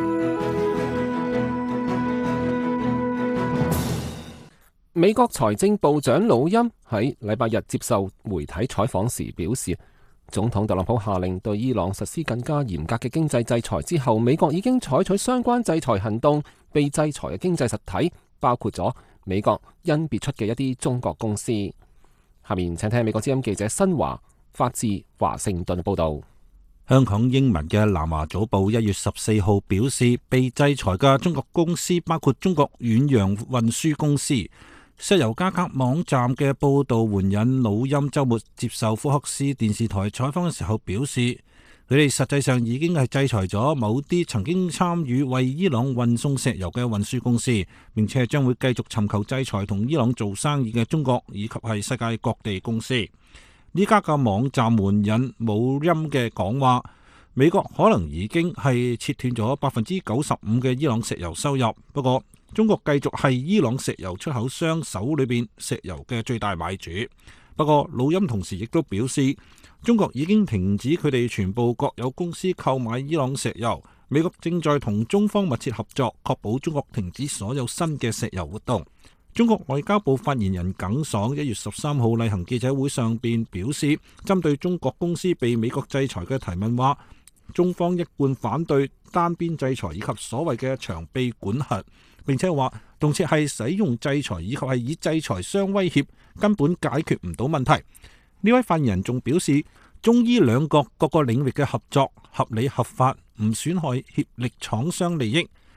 美國財政部長魯欽喺禮拜日接受媒體採訪時表示，總統特朗普下令對伊朗實施更加嚴格嘅經濟制裁之後，美國已經採取相關制裁行動。被制裁嘅經濟實體包括咗美國甄別出嘅一啲中國公司。下面請聽美國之音記者新華發自華盛頓報道。 香港英文嘅南華早報一月十四號表示，被制裁嘅中國公司包括中國遠洋運輸公司。石油價格網站嘅報道援引魯欽週末接受福克斯電視台採訪嘅時候表示，佢哋實際上已經係制裁咗某啲曾經參與為伊朗運送石油嘅運輸公司，並且將會繼續尋求制裁同伊朗做生意嘅中國以及係世界各地公司。呢家嘅網站援引魯欽嘅講話，美國可能已經係切斷咗百分之九十五嘅伊朗石油收入，不過中國繼續係伊朗石油出口商手裏邊石油嘅最大買主。不過魯欽同時亦都表示，中國已經停止佢哋全部國有公司購買伊朗石油，美國正在同中方密切合作，確保中國停止所有新嘅石油活動。中國外交部發言人耿爽一月十三號例行記者會上邊表示，針對中國公司被美國制裁嘅提問話，中方一貫反對單邊制裁以及所謂嘅長臂管轄，並且話動輒係使用制裁以及係以制裁相威脅，根本解決唔到問題。呢位發言人仲表示，中伊兩國各個領域嘅合作合理合法，唔損害協力廠商利益。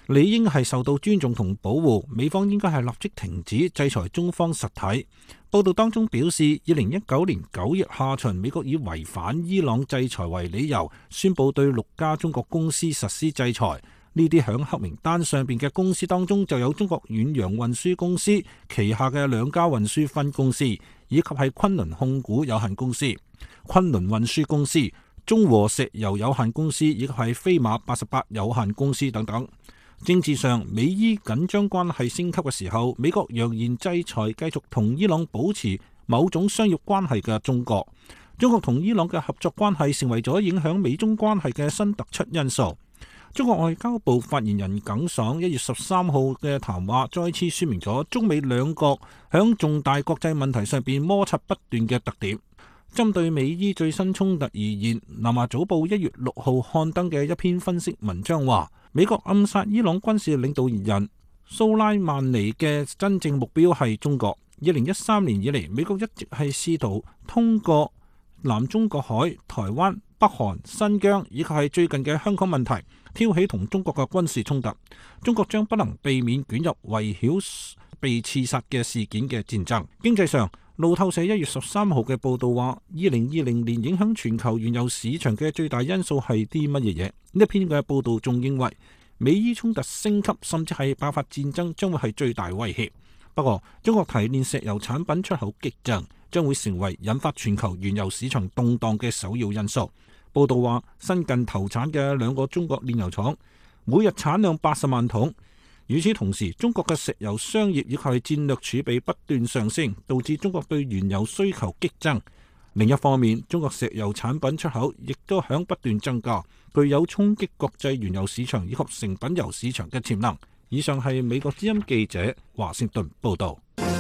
理應係受到尊重同保護，美方應該係立即停止制裁中方實體。報道當中表示，二零一九年九月下旬，美國以違反伊朗制裁為理由，宣布對六家中國公司實施制裁。呢啲響黑名單上邊嘅公司當中，就有中國遠洋運輸公司旗下嘅兩家運輸分公司，以及係昆侖控股有限公司、昆侖運輸公司、中和石油有限公司，以及係飛馬八十八有限公司等等。政治上，美伊緊張關係升級嘅時候，美國揚言制裁繼續同伊朗保持某種商業關係嘅中國。中國同伊朗嘅合作關係成為咗影響美中關係嘅新突出因素。中國外交部發言人耿爽一月十三號嘅談話，再次說明咗中美兩國響重大國際問題上邊摩擦不斷嘅特點。針對美伊最新衝突而言，南華早報一月六號刊登嘅一篇分析文章話，美國暗殺伊朗軍事領導人蘇拉曼尼嘅真正目標係中國。二零一三年以嚟，美國一直係試圖通過南中國海、台灣、北韓、新疆以及係最近嘅香港問題，挑起同中國嘅軍事衝突。中國將不能避免捲入圍繞被刺殺嘅事件嘅戰爭。經濟上，路透社一月十三號嘅報道話，二零二零年影響全球原油市場嘅最大因素係啲乜嘢嘢？呢篇嘅報道仲認為，美伊衝突升級甚至係爆發戰爭將會係最大威脅。不過，中國提煉石油產品出口激增，將會成為引發全球原油市場動盪嘅首要因素。報道話，新近投產嘅兩個中國煉油廠每日產量八十萬桶。與此同時，中國嘅石油商業以及係戰略儲備不斷上升，導致中國對原油需求激增。另一方面，中國石油產品出口亦都響不斷增加，具有衝擊國際原油市場以及成品油市場嘅潛能。以上係美國之音記者華盛頓報道。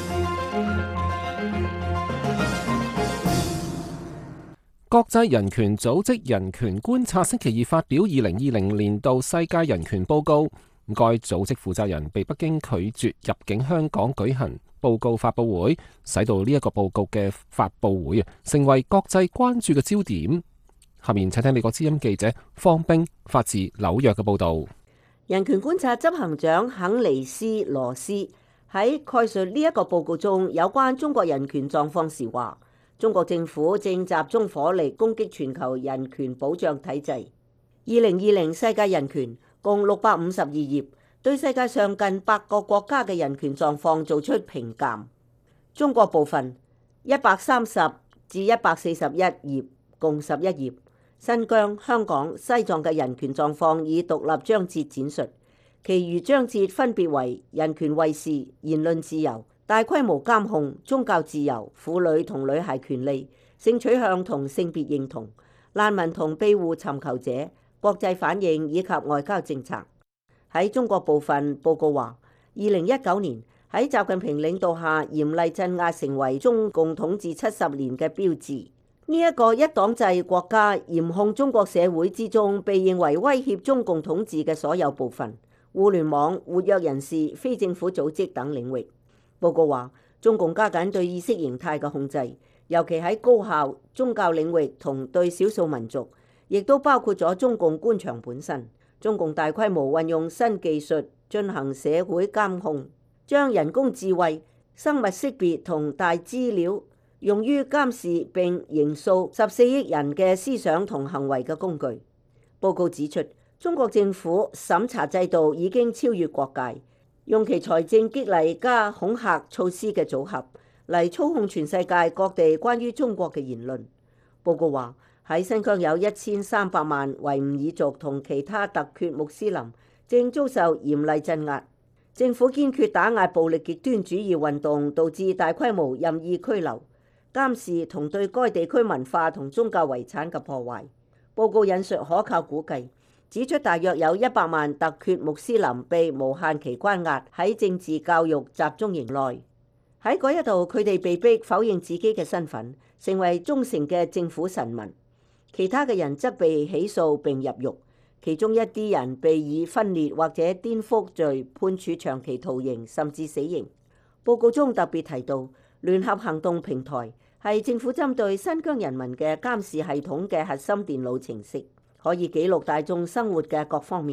國際人權組織人權觀察星期二發表二零二零年度世界人權報告。該組織負責人被北京拒絕入境香港舉行報告發佈會，使到呢一個報告嘅發佈會啊，成為國際關注嘅焦點。下面請聽美國之音記者方冰發自紐約嘅報道。 人權觀察執行長肯尼斯羅斯喺概述呢一個報告中有關中國人權狀況時話，中國政府正集中火力攻擊全球人權保障體制。二零二零世界人權共六百五十二頁，對世界上近百個國家嘅人權狀況做出評鑑。中國部分一百三十至一百四十一頁，共十一頁。新疆、香港、西藏嘅人權狀況以獨立章節展述，其餘章節分別為人權衛士、言論自由、大規模監控、宗教自由、婦女同女孩權利、性取向同性別認同、難民同庇護尋求者、國際反應以及外交政策。喺中國部分，報告話，二零一九年喺習近平領導下嚴厲鎮壓成為中共統治七十年嘅標誌。呢一個一黨制國家嚴控中國社會之中被認為威脅中共統治嘅所有部分，互聯網、活躍人士、非政府組織等領域。報告話，中共加緊對意識形態嘅控制，尤其喺高校、宗教領域同對少數民族，亦都包括咗中共官場本身。中共大規模運用新技術進行社會監控，將人工智慧、生物識別同大資料用於監視並形塑十四億人嘅思想同行為嘅工具。報告指出，中國政府審查制度已經超越國界，用其財政激勵加恐嚇措施嘅組合嚟操控全世界各地關於中國嘅言論。報告話，喺新疆有一千三百萬維吾爾族同其他突厥穆斯林正遭受嚴厲鎮壓，政府堅決打壓暴力極端主義運動，導致大規模任意拘留、監視同對該地區文化同宗教遺產嘅破壞。報告引述可靠估計，指出大約有一百萬突厥穆斯林被無限期關押喺政治教育集中營內。喺嗰一度，佢哋被逼否認自己嘅身份，成為忠誠嘅政府臣民。其他嘅人則被起訴並入獄，其中一啲人被以分裂或者顛覆罪判處長期徒刑甚至死刑。報告中特別提到，聯合行動平台係政府針對新疆人民嘅監視系統嘅核心電腦程式，可以記錄大眾生活嘅各方面，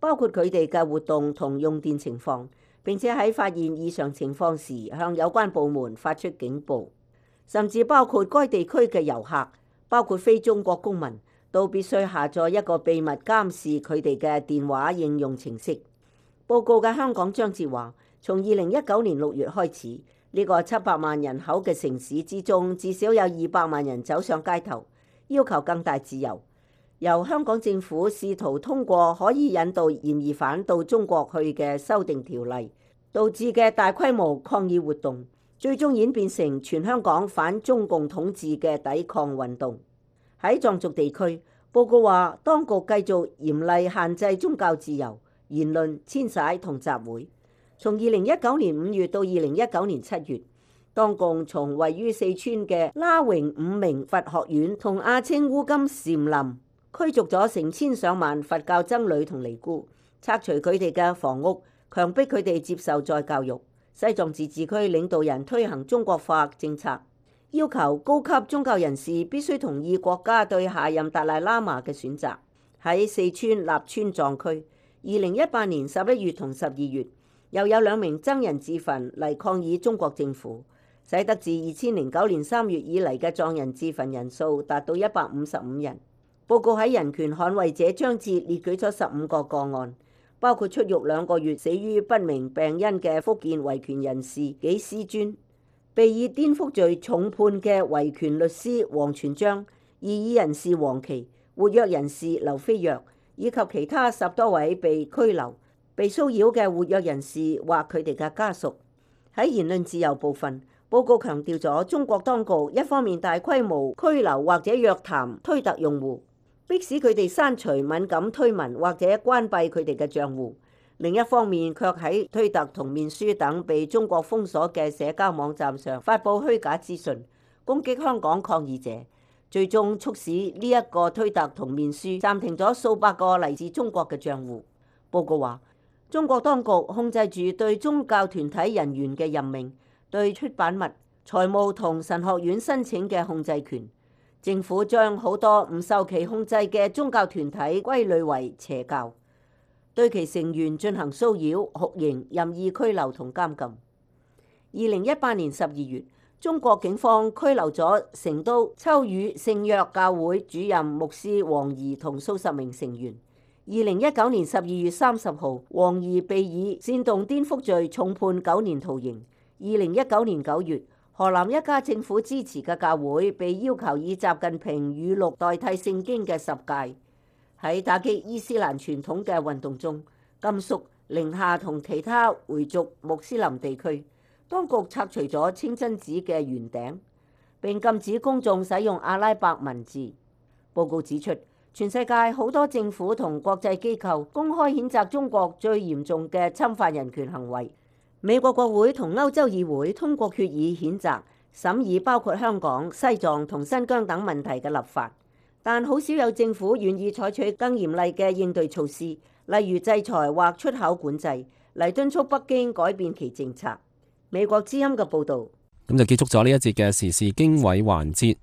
包括佢哋嘅活動同用電情況，並且喺發現異常情況時向有關部門發出警報，甚至包括該地區嘅遊客，包括非中國公民，都必須下載一個秘密監視佢哋嘅電話應用程式。報告嘅香港章節話，從二零一九年六月開始，呢個七百萬人口嘅城市之中，至少有二百萬人走上街頭，要求更大自由。由香港政府試圖通過可以引導嫌疑犯到中國去嘅修訂條例，導致嘅大規模抗議活動，最終演變成全香港反中共統治嘅抵抗運動。喺藏族地區，報告話當局繼續嚴厲限制宗教自由、言論、遷徙同集會。從二零一九年五月到二零一九年七月，當局從位於四川嘅拉榮五明佛學院同阿青烏金禪林驅逐咗成千上萬佛教僧侶同尼姑，拆除佢哋嘅房屋，強迫佢哋接受再教育。西藏自治區領導人推行中國化政策，要求高級宗教人士必須同意國家對下任達賴喇嘛嘅選擇。喺四川立川藏區，二零一八年十一月同十二月，又有兩名僧人自焚嚟抗議中國政府，使得自二千零九年三月以嚟嘅藏人自焚人數達到一百五十五人。報告喺人權捍衛者章節列舉咗十五個個案，包括出獄兩個月死於不明病因嘅福建維權人士紀思尊，被以顛覆罪重判嘅維權律師黃全章、異議人士黃琦、活躍人士劉飛躍，以及其他十多位被拘留、被騷擾嘅活躍人士或佢哋嘅家屬。喺言論自由部分，報告強調咗中國當局一方面大規模拘留或者約談推特用戶，迫使佢哋刪除敏感推文或者關閉佢哋嘅賬戶，另一方面卻喺推特同面書等被中國封鎖嘅社交網站上發布虛假資訊，攻擊香港抗議者，最終促使呢一個推特同面書暫停咗數百個嚟自中國嘅賬戶。報告話，中國當局控制住對宗教團體人員嘅任命、對出版物、財務同神學院申請嘅控制權。政府將好多唔受其控制嘅宗教團體歸類為邪教，對其成員進行騷擾、酷刑、任意拘留同監禁。二零一八年十二月，中國警方拘留咗成都秋雨聖約教會主任牧師王怡同數十名成員。二零一九年十二月三十號，王怡被以煽動顛覆罪重判九年徒刑。二零一九年九月，河南一家政府支持嘅教會被要求以習近平語錄代替聖經嘅十誡。喺打擊伊斯蘭傳統嘅運動中，甘肅、寧夏同其他回族穆斯林地區，當局拆除咗清真寺嘅圓頂，並禁止公眾使用阿拉伯文字。報告指出，全世界好多政府同國際機構公開譴責中國最嚴重嘅侵犯人權行為。美國國會同歐洲議會通過決議譴責審議包括香港、西藏同新疆等問題嘅立法，但好少有政府願意採取更嚴厲嘅應對措施，例如制裁或出口管制，嚟敦促北京改變其政策。美國之音嘅報導。 咁就結束咗呢一節嘅時事經緯環節。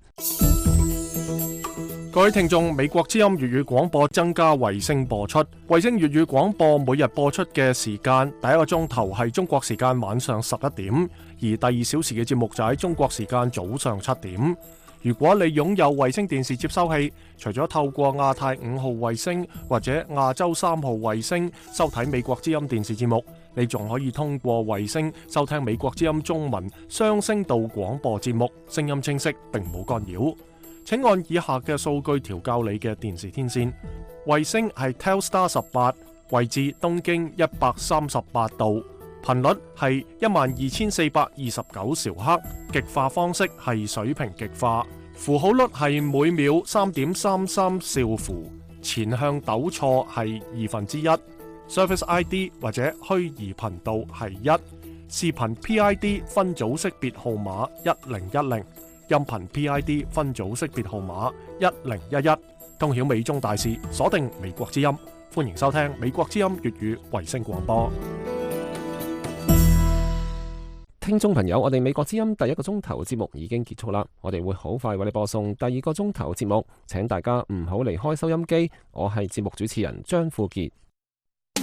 各位聽眾，美國之音粵語廣播增加衛星播出。衛星粵語廣播每日播出嘅時間，第一個鐘頭係中國時間晚上十一點，而第二小時嘅節目就喺中國時間早上七點。如果你擁有衛星電視接收器，除咗透過亞太五號衛星或者亞洲三號衛星收睇美國之音電視節目，你仲可以通過衛星收聽美國之音中文雙聲道廣播節目，聲音清晰並冇干擾。請按以下嘅數據調校你嘅電視天線。衛星係 Telstar 十八，位置東經一百三十八度，頻率係一萬二千四百二十九兆赫，極化方式係水平極化，符號率係每秒三點三三兆符，前向抖錯係二分之一，Service I D 或者虛擬頻道係一，視頻 P I D 分組識別號碼一零一零。音頻 P I D 分組識別號碼一零一一，通曉美中大事，鎖定美國之音，歡迎收聽美國之音粵語衛星廣播。 聽眾朋友，我哋美國之音第一個鐘頭節目已經結束啦，我哋會好快為你播送第二個鐘頭節目，請大家唔好離開收音機。我係節目主持人張富傑。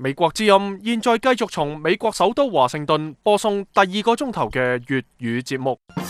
美國之音現在繼續從美國首都華盛頓播送第二個鐘頭嘅粵語節目。